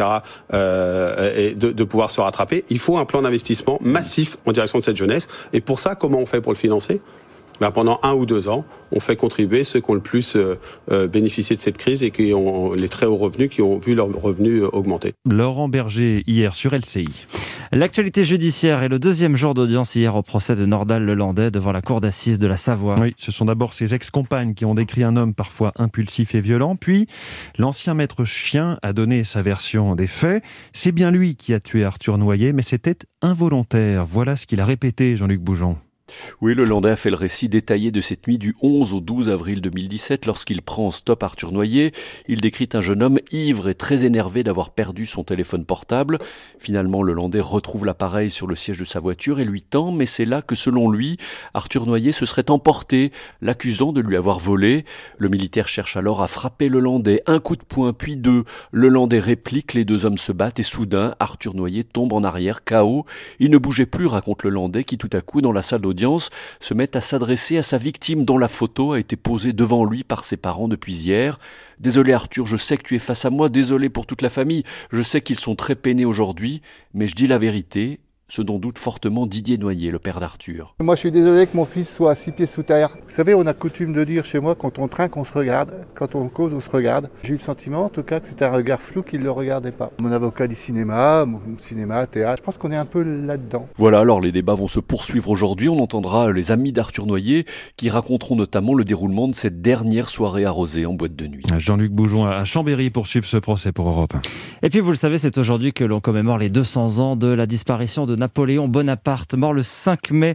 et de pouvoir se rattraper. Il faut un plan d'investissement massif en direction de cette jeunesse. Et pour ça, comment on fait pour le financer ? Pendant 1 ou 2 ans, on fait contribuer ceux qui ont le plus bénéficié de cette crise et qui ont les très hauts revenus, qui ont vu leurs revenus augmenter. Laurent Berger, hier sur LCI. L'actualité judiciaire est le 2e jour d'audience hier au procès de Nordal-Lelandais devant la cour d'assises de la Savoie. Oui, ce sont d'abord ses ex-compagnes qui ont décrit un homme parfois impulsif et violent, puis l'ancien maître chien a donné sa version des faits. C'est bien lui qui a tué Arthur Noyer, mais c'était involontaire. Voilà ce qu'il a répété, Jean-Luc Bougeon. Oui, le Landais a fait le récit détaillé de cette nuit du 11 au 12 avril 2017 lorsqu'il prend en stop Arthur Noyer. Il décrit un jeune homme ivre et très énervé d'avoir perdu son téléphone portable. Finalement, le Landais retrouve l'appareil sur le siège de sa voiture et lui tend, mais c'est là que, selon lui, Arthur Noyer se serait emporté, l'accusant de lui avoir volé. Le militaire cherche alors à frapper le Landais, un coup de poing puis deux. Le Landais réplique, les deux hommes se battent et soudain, Arthur Noyer tombe en arrière, KO. Il ne bougeait plus, raconte le Landais, qui tout à coup, dans la salle d'audience, se met à s'adresser à sa victime dont la photo a été posée devant lui par ses parents depuis hier. « Désolé Arthur, je sais que tu es face à moi, désolé pour toute la famille, je sais qu'ils sont très peinés aujourd'hui, mais je dis la vérité. » Ce dont doute fortement Didier Noyer, le père d'Arthur. Moi, je suis désolé que mon fils soit à 6 pieds sous terre. Vous savez, on a coutume de dire chez moi, quand on trinque, on se regarde. Quand on cause, on se regarde. J'ai eu le sentiment, en tout cas, que c'était un regard flou qu'il ne le regardait pas. Mon avocat du cinéma, théâtre, je pense qu'on est un peu là-dedans. Voilà, alors les débats vont se poursuivre aujourd'hui. On entendra les amis d'Arthur Noyer qui raconteront notamment le déroulement de cette dernière soirée arrosée en boîte de nuit. Jean-Luc Boujon à Chambéry poursuivre ce procès pour Europe 1. Et puis vous le savez, c'est aujourd'hui que l'on commémore les 200 ans de la disparition de Napoléon Bonaparte, mort le 5 mai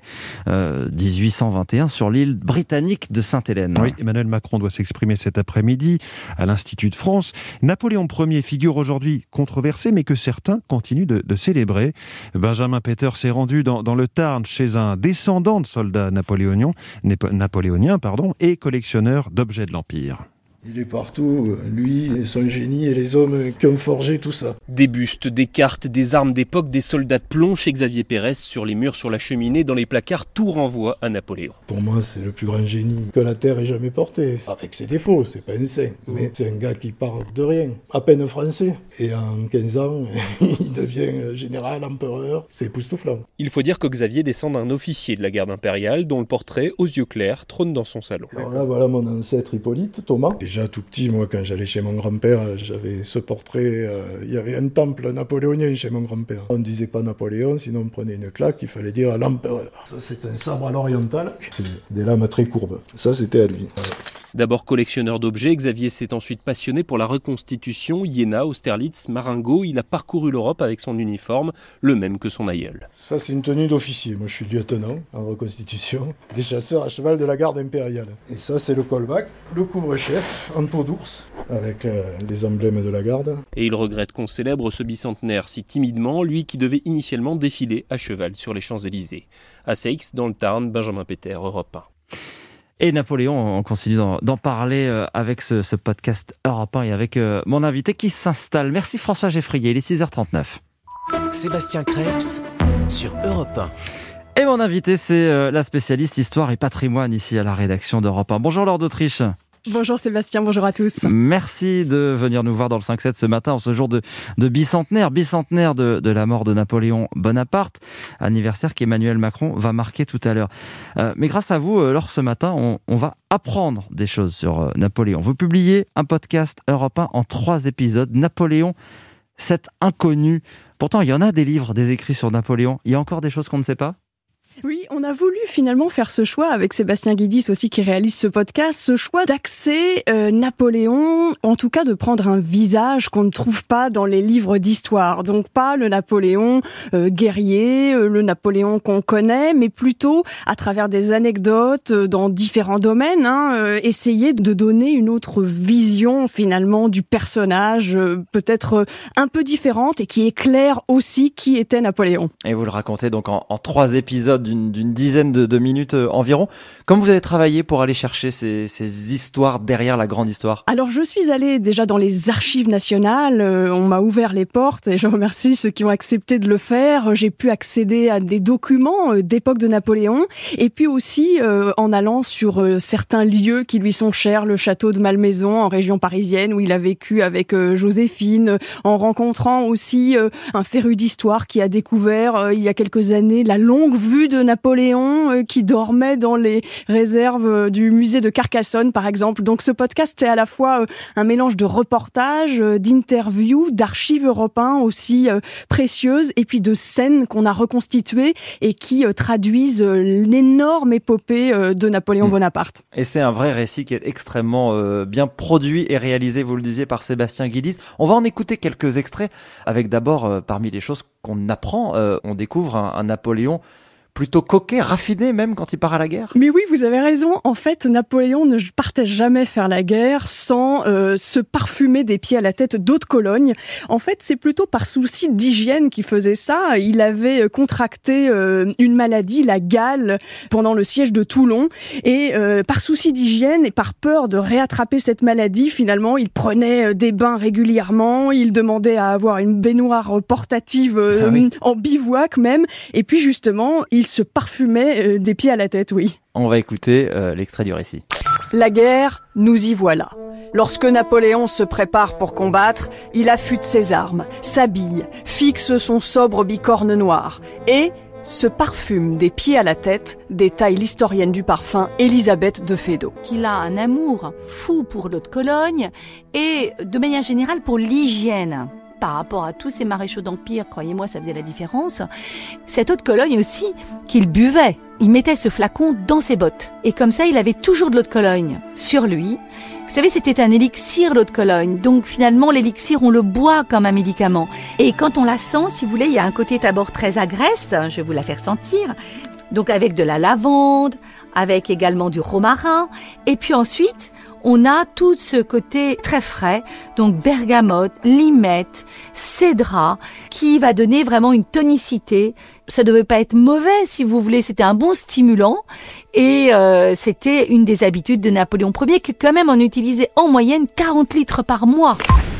1821 sur l'île britannique de Sainte-Hélène. Oui, Emmanuel Macron doit s'exprimer cet après-midi à l'Institut de France. Napoléon Ier figure aujourd'hui controversé, mais que certains continuent de célébrer. Benjamin Peter s'est rendu dans le Tarn chez un descendant de soldats napoléoniens et collectionneur d'objets de l'Empire. Il est partout, lui et son génie et les hommes qui ont forgé tout ça. Des bustes, des cartes, des armes d'époque, des soldats de plomb chez Xavier Pérez, sur les murs, sur la cheminée, dans les placards, tout renvoie à Napoléon. Pour moi, c'est le plus grand génie que la Terre ait jamais porté. Avec ses défauts, c'est pas un saint, mais c'est un gars qui part de rien, à peine français. Et en 15 ans, il devient général, empereur, c'est époustouflant. Il faut dire que Xavier descend d'un officier de la garde impériale, dont le portrait, aux yeux clairs, trône dans son salon. Alors là, voilà mon ancêtre Hippolyte, Thomas. Déjà tout petit, moi, quand j'allais chez mon grand-père, j'avais ce portrait. Il y avait un temple napoléonien chez mon grand-père. On ne disait pas Napoléon, sinon on prenait une claque, il fallait dire l'empereur. Ça, c'est un sabre à l'oriental. C'est des lames très courbes. Ça, c'était à lui. D'abord collectionneur d'objets, Xavier s'est ensuite passionné pour la reconstitution. Iéna, Austerlitz, Marengo, il a parcouru l'Europe avec son uniforme, le même que son aïeul. Ça, c'est une tenue d'officier. Moi, je suis lieutenant en reconstitution, des chasseurs à cheval de la garde impériale. Et ça, c'est le callback, le couvre-chef en peau d'ours, avec les emblèmes de la garde. Et il regrette qu'on célèbre ce bicentenaire si timidement, lui qui devait initialement défiler à cheval sur les Champs-Élysées. À Seix, dans le Tarn, Benjamin Peter, Europe 1. Et Napoléon, on continue d'en parler avec ce podcast Europe 1 et avec mon invité qui s'installe. Merci François Geffrier, il est 6h39. Sébastien Krebs sur Europe 1. Et mon invité, c'est la spécialiste histoire et patrimoine ici à la rédaction d'Europe 1. Bonjour Laure d'Autriche. Bonjour Sébastien, bonjour à tous. Merci de venir nous voir dans le 5-7 ce matin, en ce jour de bicentenaire de la mort de Napoléon Bonaparte, anniversaire qu'Emmanuel Macron va marquer tout à l'heure. Mais grâce à vous, Laure, ce matin, on va apprendre des choses sur Napoléon. Vous publiez un podcast Europe 1 en 3 épisodes, Napoléon, cet inconnu. Pourtant, il y en a des livres, des écrits sur Napoléon. Il y a encore des choses qu'on ne sait pas ? Oui, on a voulu finalement faire ce choix avec Sébastien Guidis aussi qui réalise ce podcast, ce choix d'axer Napoléon, en tout cas de prendre un visage qu'on ne trouve pas dans les livres d'histoire. Donc pas le Napoléon guerrier, le Napoléon qu'on connaît, mais plutôt à travers des anecdotes dans différents domaines, essayer de donner une autre vision finalement du personnage, peut-être un peu différente et qui éclaire aussi qui était Napoléon. Et vous le racontez donc en 3 épisodes d'une dizaine de minutes environ. Comment vous avez travaillé pour aller chercher ces histoires derrière la grande histoire ? Alors je suis allée déjà dans les archives nationales, on m'a ouvert les portes et je remercie ceux qui ont accepté de le faire. J'ai pu accéder à des documents d'époque de Napoléon et puis aussi en allant sur certains lieux qui lui sont chers, le château de Malmaison en région parisienne où il a vécu avec Joséphine, en rencontrant aussi un féru d'histoire qui a découvert il y a quelques années la longue vue de Napoléon qui dormait dans les réserves du musée de Carcassonne par exemple. Donc ce podcast c'est à la fois un mélange de reportages, d'interviews, d'archives européennes aussi précieuses et puis de scènes qu'on a reconstituées et qui traduisent l'énorme épopée de Napoléon Bonaparte. Et c'est un vrai récit qui est extrêmement bien produit et réalisé, vous le disiez, par Sébastien Guidis. On va en écouter quelques extraits avec d'abord parmi les choses qu'on apprend, on découvre un Napoléon plutôt coquet, raffiné même quand il part à la guerre. Mais oui, vous avez raison. En fait, Napoléon ne partait jamais faire la guerre sans se parfumer des pieds à la tête d'eau de Cologne. En fait, c'est plutôt par souci d'hygiène qu'il faisait ça. Il avait contracté une maladie, la gale, pendant le siège de Toulon. Et par souci d'hygiène et par peur de réattraper cette maladie, finalement, il prenait des bains régulièrement. Il demandait à avoir une baignoire portative en bivouac même. Et puis justement, il se parfumait des pieds à la tête, oui. On va écouter l'extrait du récit. La guerre, nous y voilà. Lorsque Napoléon se prépare pour combattre, il affûte ses armes, s'habille, fixe son sobre bicorne noir et se parfume des pieds à la tête, détaille l'historienne du parfum Élisabeth de Fédot. Qu'il a un amour fou pour l'eau de Cologne et de manière générale pour l'hygiène. Par rapport à tous ces maréchaux d'Empire, croyez-moi, ça faisait la différence. Cette eau de Cologne aussi, qu'il buvait. Il mettait ce flacon dans ses bottes. Et comme ça, il avait toujours de l'eau de Cologne sur lui. Vous savez, c'était un élixir, l'eau de Cologne. Donc finalement, l'élixir, on le boit comme un médicament. Et quand on la sent, si vous voulez, il y a un côté d'abord très agreste. Je vais vous la faire sentir. Donc avec de la lavande, avec également du romarin. Et puis ensuite, on a tout ce côté très frais, donc bergamote, limette, cédra, qui va donner vraiment une tonicité. Ça devait pas être mauvais, si vous voulez, c'était un bon stimulant. Et c'était une des habitudes de Napoléon Ier, qui quand même en utilisait en moyenne 40 litres par mois.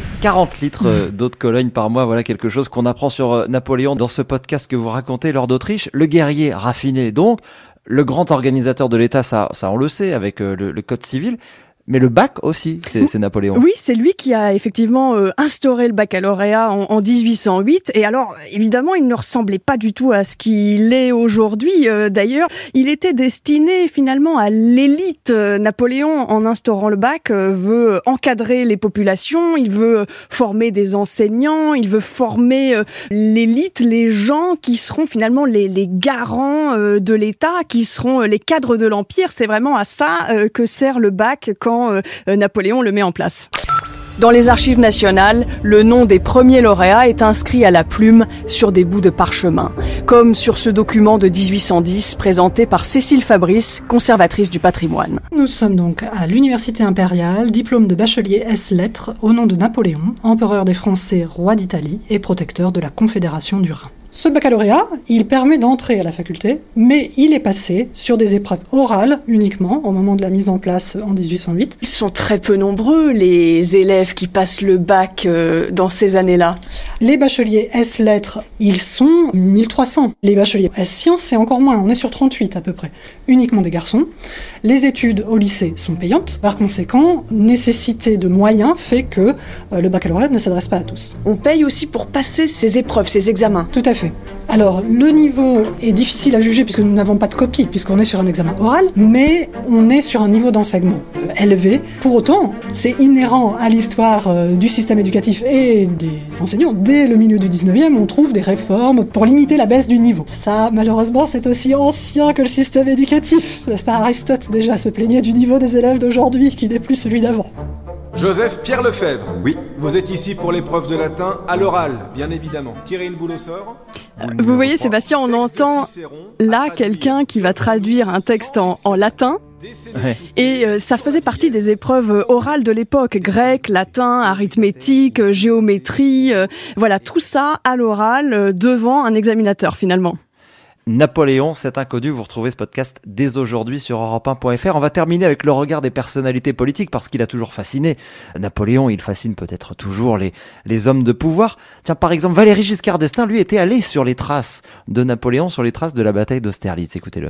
40 litres d'eau de Cologne par mois, voilà quelque chose qu'on apprend sur Napoléon dans ce podcast que vous racontez lors d'Autriche. Le guerrier raffiné donc, le grand organisateur de l'État, ça on le sait avec le code civil. Mais le bac aussi, c'est Napoléon. Oui, c'est lui qui a effectivement instauré le baccalauréat en 1808. Et alors, évidemment, il ne ressemblait pas du tout à ce qu'il est aujourd'hui. D'ailleurs, il était destiné finalement à l'élite. Napoléon, en instaurant le bac, veut encadrer les populations, il veut former des enseignants, il veut former l'élite, les gens qui seront finalement les garants de l'État, qui seront les cadres de l'Empire. C'est vraiment à ça que sert le bac quand Napoléon le met en place. Dans les archives nationales, le nom des premiers lauréats est inscrit à la plume sur des bouts de parchemin, comme sur ce document de 1810 présenté par Cécile Fabrice, conservatrice du patrimoine. Nous sommes donc à l'Université impériale, diplôme de bachelier S-Lettres au nom de Napoléon, empereur des Français, roi d'Italie et protecteur de la Confédération du Rhin. Ce baccalauréat, il permet d'entrer à la faculté, mais il est passé sur des épreuves orales uniquement au moment de la mise en place en 1808. Ils sont très peu nombreux, les élèves qui passent le bac dans ces années-là. Les bacheliers S-Lettres, ils sont 1300. Les bacheliers S-Sciences, c'est encore moins, on est sur 38 à peu près. Uniquement des garçons. Les études au lycée sont payantes. Par conséquent, nécessité de moyens fait que le baccalauréat ne s'adresse pas à tous. On paye aussi pour passer ces épreuves, ces examens. Tout à fait. Alors, le niveau est difficile à juger puisque nous n'avons pas de copie, puisqu'on est sur un examen oral, mais on est sur un niveau d'enseignement élevé. Pour autant, c'est inhérent à l'histoire du système éducatif et des enseignants. Dès le milieu du 19e, on trouve des réformes pour limiter la baisse du niveau. Ça, malheureusement, c'est aussi ancien que le système éducatif. N'est-ce pas, Aristote déjà se plaignait du niveau des élèves d'aujourd'hui, qui n'est plus celui d'avant. Joseph Pierre Lefebvre. Oui. Vous êtes ici pour l'épreuve de latin à l'oral, bien évidemment. Tirez une boule au sort. Vous voyez, Sébastien, on entend là quelqu'un qui va traduire un texte en latin. Ouais. Et ça faisait partie des épreuves orales de l'époque, grec, latin, arithmétique, géométrie, voilà, tout ça à l'oral devant un examinateur finalement. Napoléon, c'est inconnu, vous retrouvez ce podcast dès aujourd'hui sur europe1.fr. On va terminer avec le regard des personnalités politiques parce qu'il a toujours fasciné. Napoléon, il fascine peut-être toujours les hommes de pouvoir. Tiens, par exemple, Valéry Giscard d'Estaing, lui, était allé sur les traces de Napoléon, sur les traces de la bataille d'Austerlitz. Écoutez-le.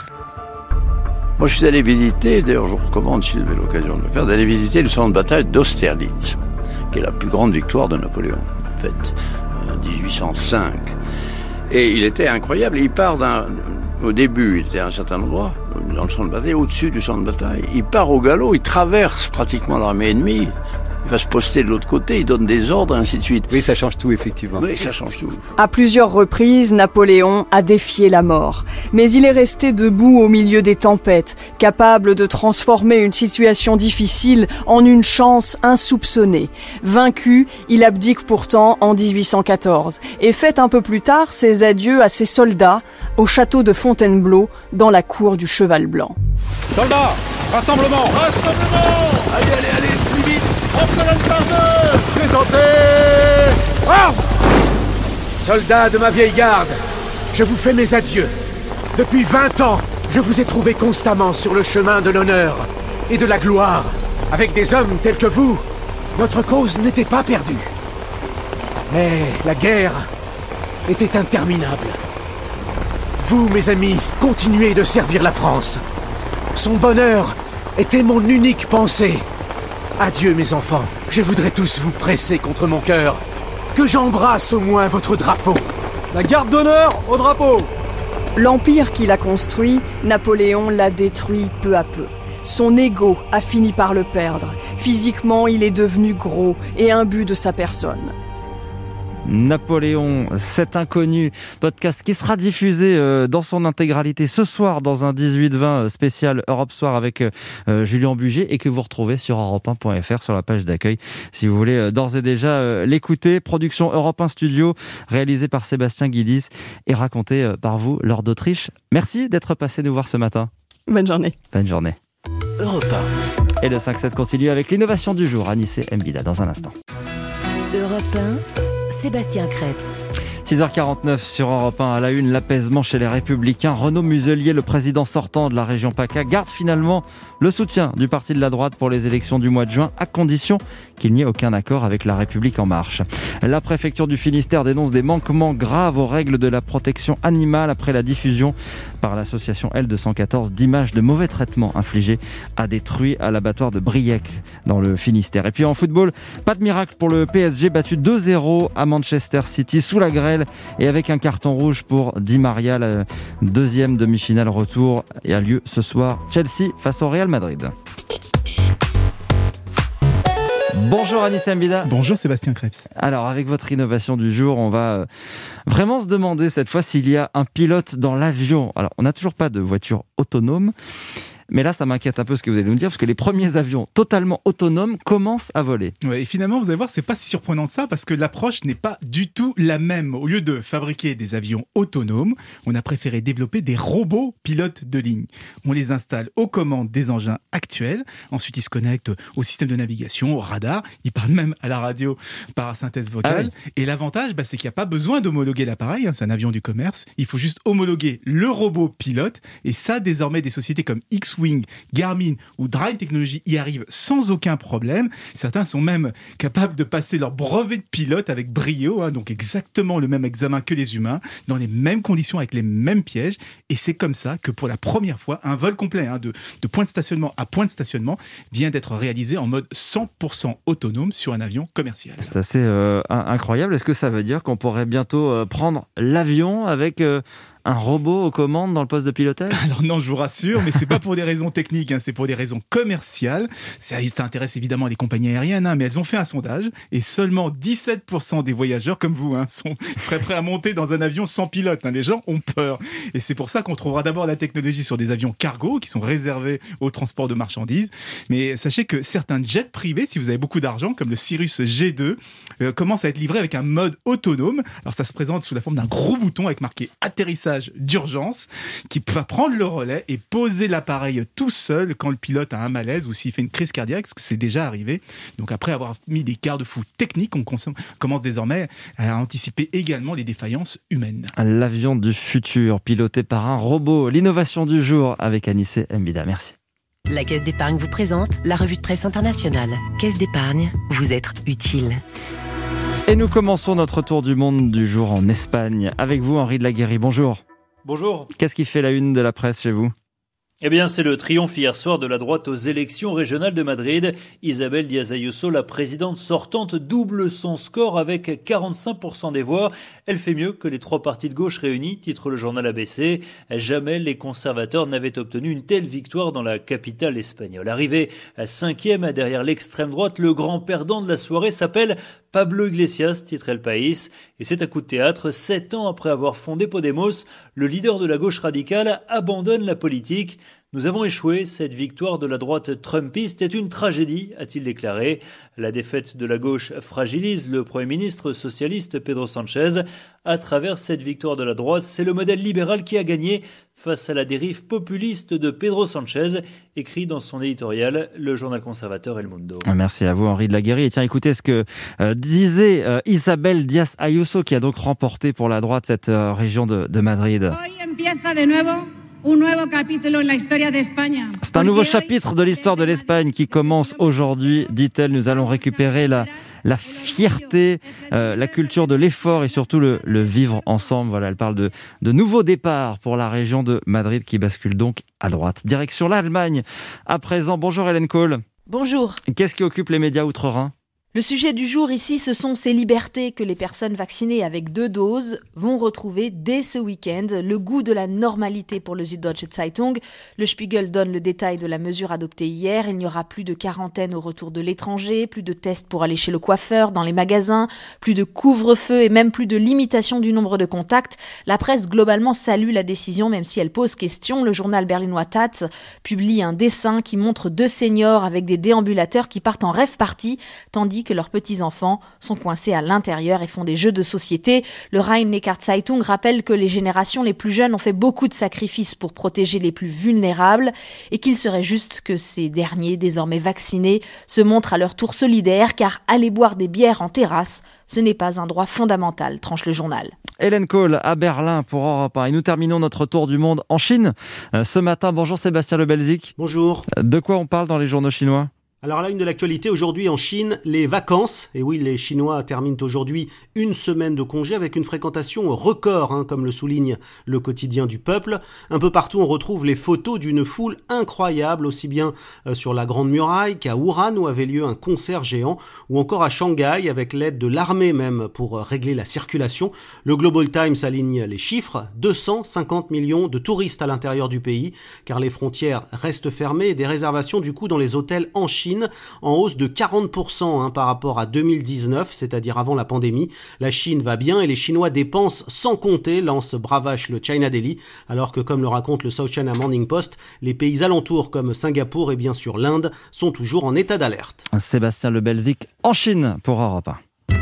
Moi, je suis allé visiter, d'ailleurs, je vous recommande, si vous avez l'occasion de le faire, d'aller visiter le champ de bataille d'Austerlitz, qui est la plus grande victoire de Napoléon, en fait, 1805. Et il était incroyable. Il part au début, il était à un certain endroit, dans le champ de bataille, au-dessus du champ de bataille. Il part au galop, il traverse pratiquement l'armée ennemie, Il va se poster de l'autre côté, il donne des ordres, et ainsi de suite. Oui, ça change tout, effectivement. Oui, ça change tout. À plusieurs reprises, Napoléon a défié la mort. Mais il est resté debout au milieu des tempêtes, capable de transformer une situation difficile en une chance insoupçonnée. Vaincu, il abdique pourtant en 1814 et fête un peu plus tard ses adieux à ses soldats au château de Fontainebleau dans la cour du Cheval Blanc. Soldats, rassemblement! Allez, plus vite! Présentez! Armes! Soldats de ma vieille garde, je vous fais mes adieux. Depuis 20 ans, je vous ai trouvé constamment sur le chemin de l'honneur et de la gloire. Avec des hommes tels que vous, notre cause n'était pas perdue. Mais la guerre était interminable. Vous, mes amis, continuez de servir la France. Son bonheur était mon unique pensée. Adieu, mes enfants. Je voudrais tous vous presser contre mon cœur. Que j'embrasse au moins votre drapeau. La garde d'honneur au drapeau. L'empire qu'il a construit, Napoléon l'a détruit peu à peu. Son ego a fini par le perdre. Physiquement, il est devenu gros et imbu de sa personne. Napoléon, cet inconnu, podcast qui sera diffusé dans son intégralité ce soir dans un 18-20 spécial Europe Soir avec Julien Bugier et que vous retrouvez sur europe1.fr sur la page d'accueil si vous voulez d'ores et déjà l'écouter. Production Europe 1 Studio réalisée par Sébastien Guidis et racontée par vous, Laure d'Autriche. Merci d'être passé nous voir ce matin. Bonne journée. Bonne journée. Europe 1. Et le 5-7 continue avec l'innovation du jour. Anissé Mbida dans un instant. Europe 1. Sébastien Krebs. 6h49 sur Europe 1 à la une, l'apaisement chez les Républicains. Renaud Muselier, le président sortant de la région PACA, garde finalement le soutien du parti de la droite pour les élections du mois de juin, à condition qu'il n'y ait aucun accord avec la République en marche. La préfecture du Finistère dénonce des manquements graves aux règles de la protection animale après la diffusion par l'association L214 d'images de mauvais traitements infligés à des truies à l'abattoir de Briec dans le Finistère. Et puis en football, pas de miracle pour le PSG, battu 2-0 à Manchester City sous la grêle et avec un carton rouge pour Di Maria. La deuxième demi-finale retour a lieu ce soir. Chelsea face au Real Madrid. Bonjour Anissé Mbida. Bonjour Sébastien Krebs. Alors avec votre innovation du jour, on va vraiment se demander cette fois s'il y a un pilote dans l'avion. Alors on n'a toujours pas de voiture autonome. Mais là, ça m'inquiète un peu ce que vous allez nous dire, parce que les premiers avions totalement autonomes commencent à voler. Ouais, et finalement, vous allez voir, c'est pas si surprenant de ça, parce que l'approche n'est pas du tout la même. Au lieu de fabriquer des avions autonomes, on a préféré développer des robots pilotes de ligne. On les installe aux commandes des engins actuels. Ensuite, ils se connectent au système de navigation, au radar. Ils parlent même à la radio par synthèse vocale. Ah oui. Et l'avantage, c'est qu'il n'y a pas besoin d'homologuer l'appareil. C'est un avion du commerce. Il faut juste homologuer le robot pilote. Et ça, désormais, des sociétés comme X-Wing, Garmin ou Drive Technologies y arrivent sans aucun problème. Certains sont même capables de passer leur brevet de pilote avec brio, donc exactement le même examen que les humains, dans les mêmes conditions, avec les mêmes pièges. Et c'est comme ça que pour la première fois, un vol complet de point de stationnement à point de stationnement vient d'être réalisé en mode 100% autonome sur un avion commercial. C'est assez incroyable. Est-ce que ça veut dire qu'on pourrait bientôt prendre l'avion avec un robot aux commandes dans le poste de pilotage? Alors non, je vous rassure, mais c'est pas pour des raisons techniques, c'est pour des raisons commerciales. Ça intéresse évidemment les compagnies aériennes, mais elles ont fait un sondage et seulement 17% des voyageurs comme vous seraient prêts à monter dans un avion sans pilote. Les gens ont peur. Et c'est pour ça qu'on trouvera d'abord la technologie sur des avions cargo qui sont réservés au transport de marchandises. Mais sachez que certains jets privés, si vous avez beaucoup d'argent, comme le Cirrus G2, commencent à être livrés avec un mode autonome. Alors ça se présente sous la forme d'un gros bouton avec marqué atterrissage d'urgence qui va prendre le relais et poser l'appareil tout seul quand le pilote a un malaise ou s'il fait une crise cardiaque, parce que c'est déjà arrivé. Donc après avoir mis des garde-fous techniques, on commence désormais à anticiper également les défaillances humaines. L'avion du futur piloté par un robot, l'innovation du jour avec Anissé Mbida. Merci. La Caisse d'épargne vous présente la revue de presse internationale. Caisse d'épargne, vous être utile. Et nous commençons notre tour du monde du jour en Espagne. Avec vous, Henri de la Guéry. Bonjour. Bonjour. Qu'est-ce qui fait la une de la presse chez vous ? Eh bien, c'est le triomphe hier soir de la droite aux élections régionales de Madrid. Isabel Díaz Ayuso, la présidente sortante, double son score avec 45% des voix. Elle fait mieux que les 3 partis de gauche réunis, titre le journal ABC. Jamais les conservateurs n'avaient obtenu une telle victoire dans la capitale espagnole. Arrivé à 5e derrière l'extrême droite, le grand perdant de la soirée s'appelle Pablo Iglesias, titre El País. Et c'est un coup de théâtre. 7 ans après avoir fondé Podemos, le leader de la gauche radicale abandonne la politique. Nous avons échoué, cette victoire de la droite trumpiste est une tragédie, a-t-il déclaré. La défaite de la gauche fragilise le Premier ministre socialiste Pedro Sánchez. À travers cette victoire de la droite, c'est le modèle libéral qui a gagné face à la dérive populiste de Pedro Sánchez, écrit dans son éditorial le journal conservateur El Mundo. Merci à vous Henri de la Guérie. Et tiens, écoutez ce que disait Isabel Díaz Ayuso, qui a donc remporté pour la droite cette région de Madrid. C'est un nouveau chapitre de l'histoire de l'Espagne qui commence aujourd'hui, dit-elle. Nous allons récupérer la fierté, la culture de l'effort et surtout le vivre ensemble. Voilà, elle parle de nouveaux départs pour la région de Madrid qui bascule donc à droite. Direction l'Allemagne à présent. Bonjour Hélène Kohl. Bonjour. Qu'est-ce qui occupe les médias outre-Rhin ? Le sujet du jour ici, ce sont ces libertés que les personnes vaccinées avec 2 doses vont retrouver dès ce week-end. Le goût de la normalité pour le Süddeutsche Zeitung. Le Spiegel donne le détail de la mesure adoptée hier. Il n'y aura plus de quarantaine au retour de l'étranger, plus de tests pour aller chez le coiffeur, dans les magasins, plus de couvre-feu et même plus de limitation du nombre de contacts. La presse globalement salue la décision, même si elle pose question. Le journal berlinois Taz publie un dessin qui montre 2 seniors avec des déambulateurs qui partent en rave party, tandis que leurs petits-enfants sont coincés à l'intérieur et font des jeux de société. Le Rhein-Neckar-Zeitung rappelle que les générations les plus jeunes ont fait beaucoup de sacrifices pour protéger les plus vulnérables et qu'il serait juste que ces derniers, désormais vaccinés, se montrent à leur tour solidaires, car aller boire des bières en terrasse, ce n'est pas un droit fondamental, tranche le journal. Hélène Kohl à Berlin pour Europe 1. Et nous terminons notre tour du monde en Chine ce matin. Bonjour Sébastien Le Belzic. Bonjour. De quoi on parle dans les journaux chinois ? Alors à la une de l'actualité aujourd'hui en Chine, les vacances. Et oui, les Chinois terminent aujourd'hui une semaine de congé avec une fréquentation record, comme le souligne le quotidien du peuple. Un peu partout, on retrouve les photos d'une foule incroyable, aussi bien sur la Grande Muraille qu'à Wuhan où avait lieu un concert géant, ou encore à Shanghai avec l'aide de l'armée même pour régler la circulation. Le Global Times aligne les chiffres, 250 millions de touristes à l'intérieur du pays, car les frontières restent fermées et des réservations du coup dans les hôtels en Chine en hausse de 40% par rapport à 2019, c'est-à-dire avant la pandémie. La Chine va bien et les Chinois dépensent sans compter, lance bravache le China Daily, alors que comme le raconte le South China Morning Post, les pays alentours comme Singapour et bien sûr l'Inde sont toujours en état d'alerte. Sébastien Le Belzic en Chine pour Europe 1.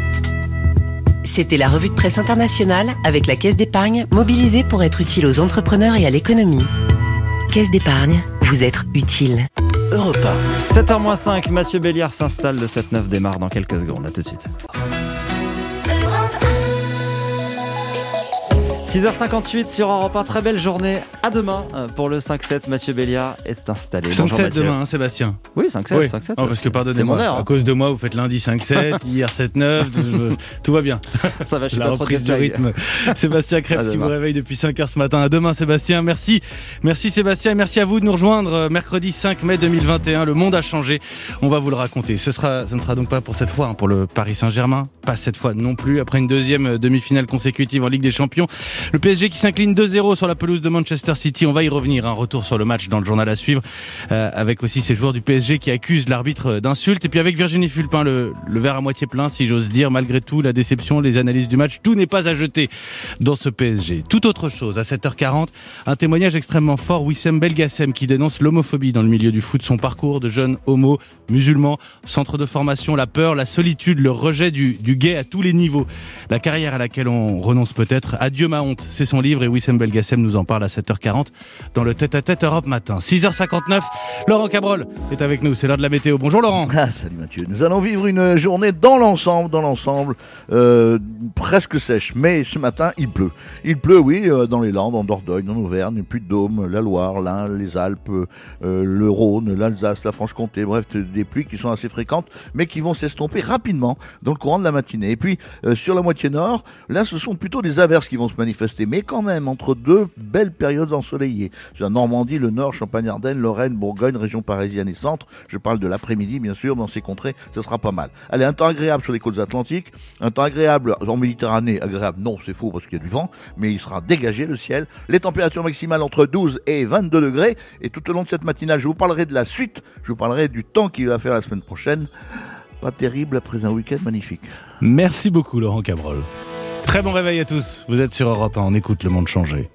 C'était la revue de presse internationale avec la Caisse d'épargne mobilisée pour être utile aux entrepreneurs et à l'économie. Caisse d'épargne, vous être utile. Europe 1. 7h-5, Mathieu Béliard s'installe, le 7-9 démarre dans quelques secondes. À tout de suite. 6h58 sur Europe 1, très belle journée. À demain pour le 5-7. Mathieu Béliard est installé. 5-7 demain, Sébastien. Oui, 5-7. Oui. 5-7 non, parce que pardonnez-moi, à cause de moi, vous faites lundi 5-7, hier 7-9, tout va bien. Ça va, je suis la pas reprise trop du rythme. Sébastien Krebs qui vous réveille depuis 5h ce matin. À demain, Sébastien. Merci Sébastien et merci à vous de nous rejoindre. Mercredi 5 mai 2021, le monde a changé. On va vous le raconter. Ce ne sera donc pas pour cette fois, pour le Paris Saint-Germain. Pas cette fois non plus. Après une deuxième demi-finale consécutive en Ligue des Champions. Le PSG qui s'incline 2-0 sur la pelouse de Manchester City. On va y revenir. Un retour sur le match dans le journal à suivre. Avec aussi ces joueurs du PSG qui accusent l'arbitre d'insultes. Et puis avec Virginie Fulpin, le verre à moitié plein, si j'ose dire. Malgré tout, la déception, les analyses du match, tout n'est pas à jeter dans ce PSG. Tout autre chose, à 7h40, un témoignage extrêmement fort. Wissem Belgassem qui dénonce l'homophobie dans le milieu du foot. Son parcours de jeune homo, musulman, centre de formation, la peur, la solitude, le rejet du gay à tous les niveaux. La carrière à laquelle on renonce peut-être. Adieu ma honte, c'est son livre et Wissem Belgassem nous en parle à 7h40 dans le tête-à-tête Europe Matin. 6h59, Laurent Cabrol est avec nous, c'est l'heure de la météo. Bonjour Laurent. Salut Mathieu, nous allons vivre une journée dans l'ensemble, presque sèche, mais ce matin il pleut. Il pleut, oui, dans les Landes, en Dordogne, en Auvergne, Puy-de-Dôme, la Loire, l'Ain, les Alpes, le Rhône, l'Alsace, la Franche-Comté, bref, des pluies qui sont assez fréquentes, mais qui vont s'estomper rapidement dans le courant de la matinée. Et puis, sur la moitié nord, là, ce sont plutôt des averses qui vont se manifester manifester, mais quand même entre deux belles périodes ensoleillées. La Normandie, le Nord, Champagne-Ardenne, Lorraine, Bourgogne, région parisienne et centre. Je parle de l'après-midi, bien sûr, dans ces contrées, ce sera pas mal. Allez, un temps agréable sur les côtes atlantiques, un temps agréable en Méditerranée, agréable, non, c'est faux parce qu'il y a du vent, mais il sera dégagé le ciel. Les températures maximales entre 12 et 22 degrés. Et tout au long de cette matinale, je vous parlerai de la suite, je vous parlerai du temps qu'il va faire la semaine prochaine. Pas terrible après un week-end magnifique. Merci beaucoup Laurent Cabrol. Très bon réveil à tous, vous êtes sur Europe 1, on écoute Le Monde changer.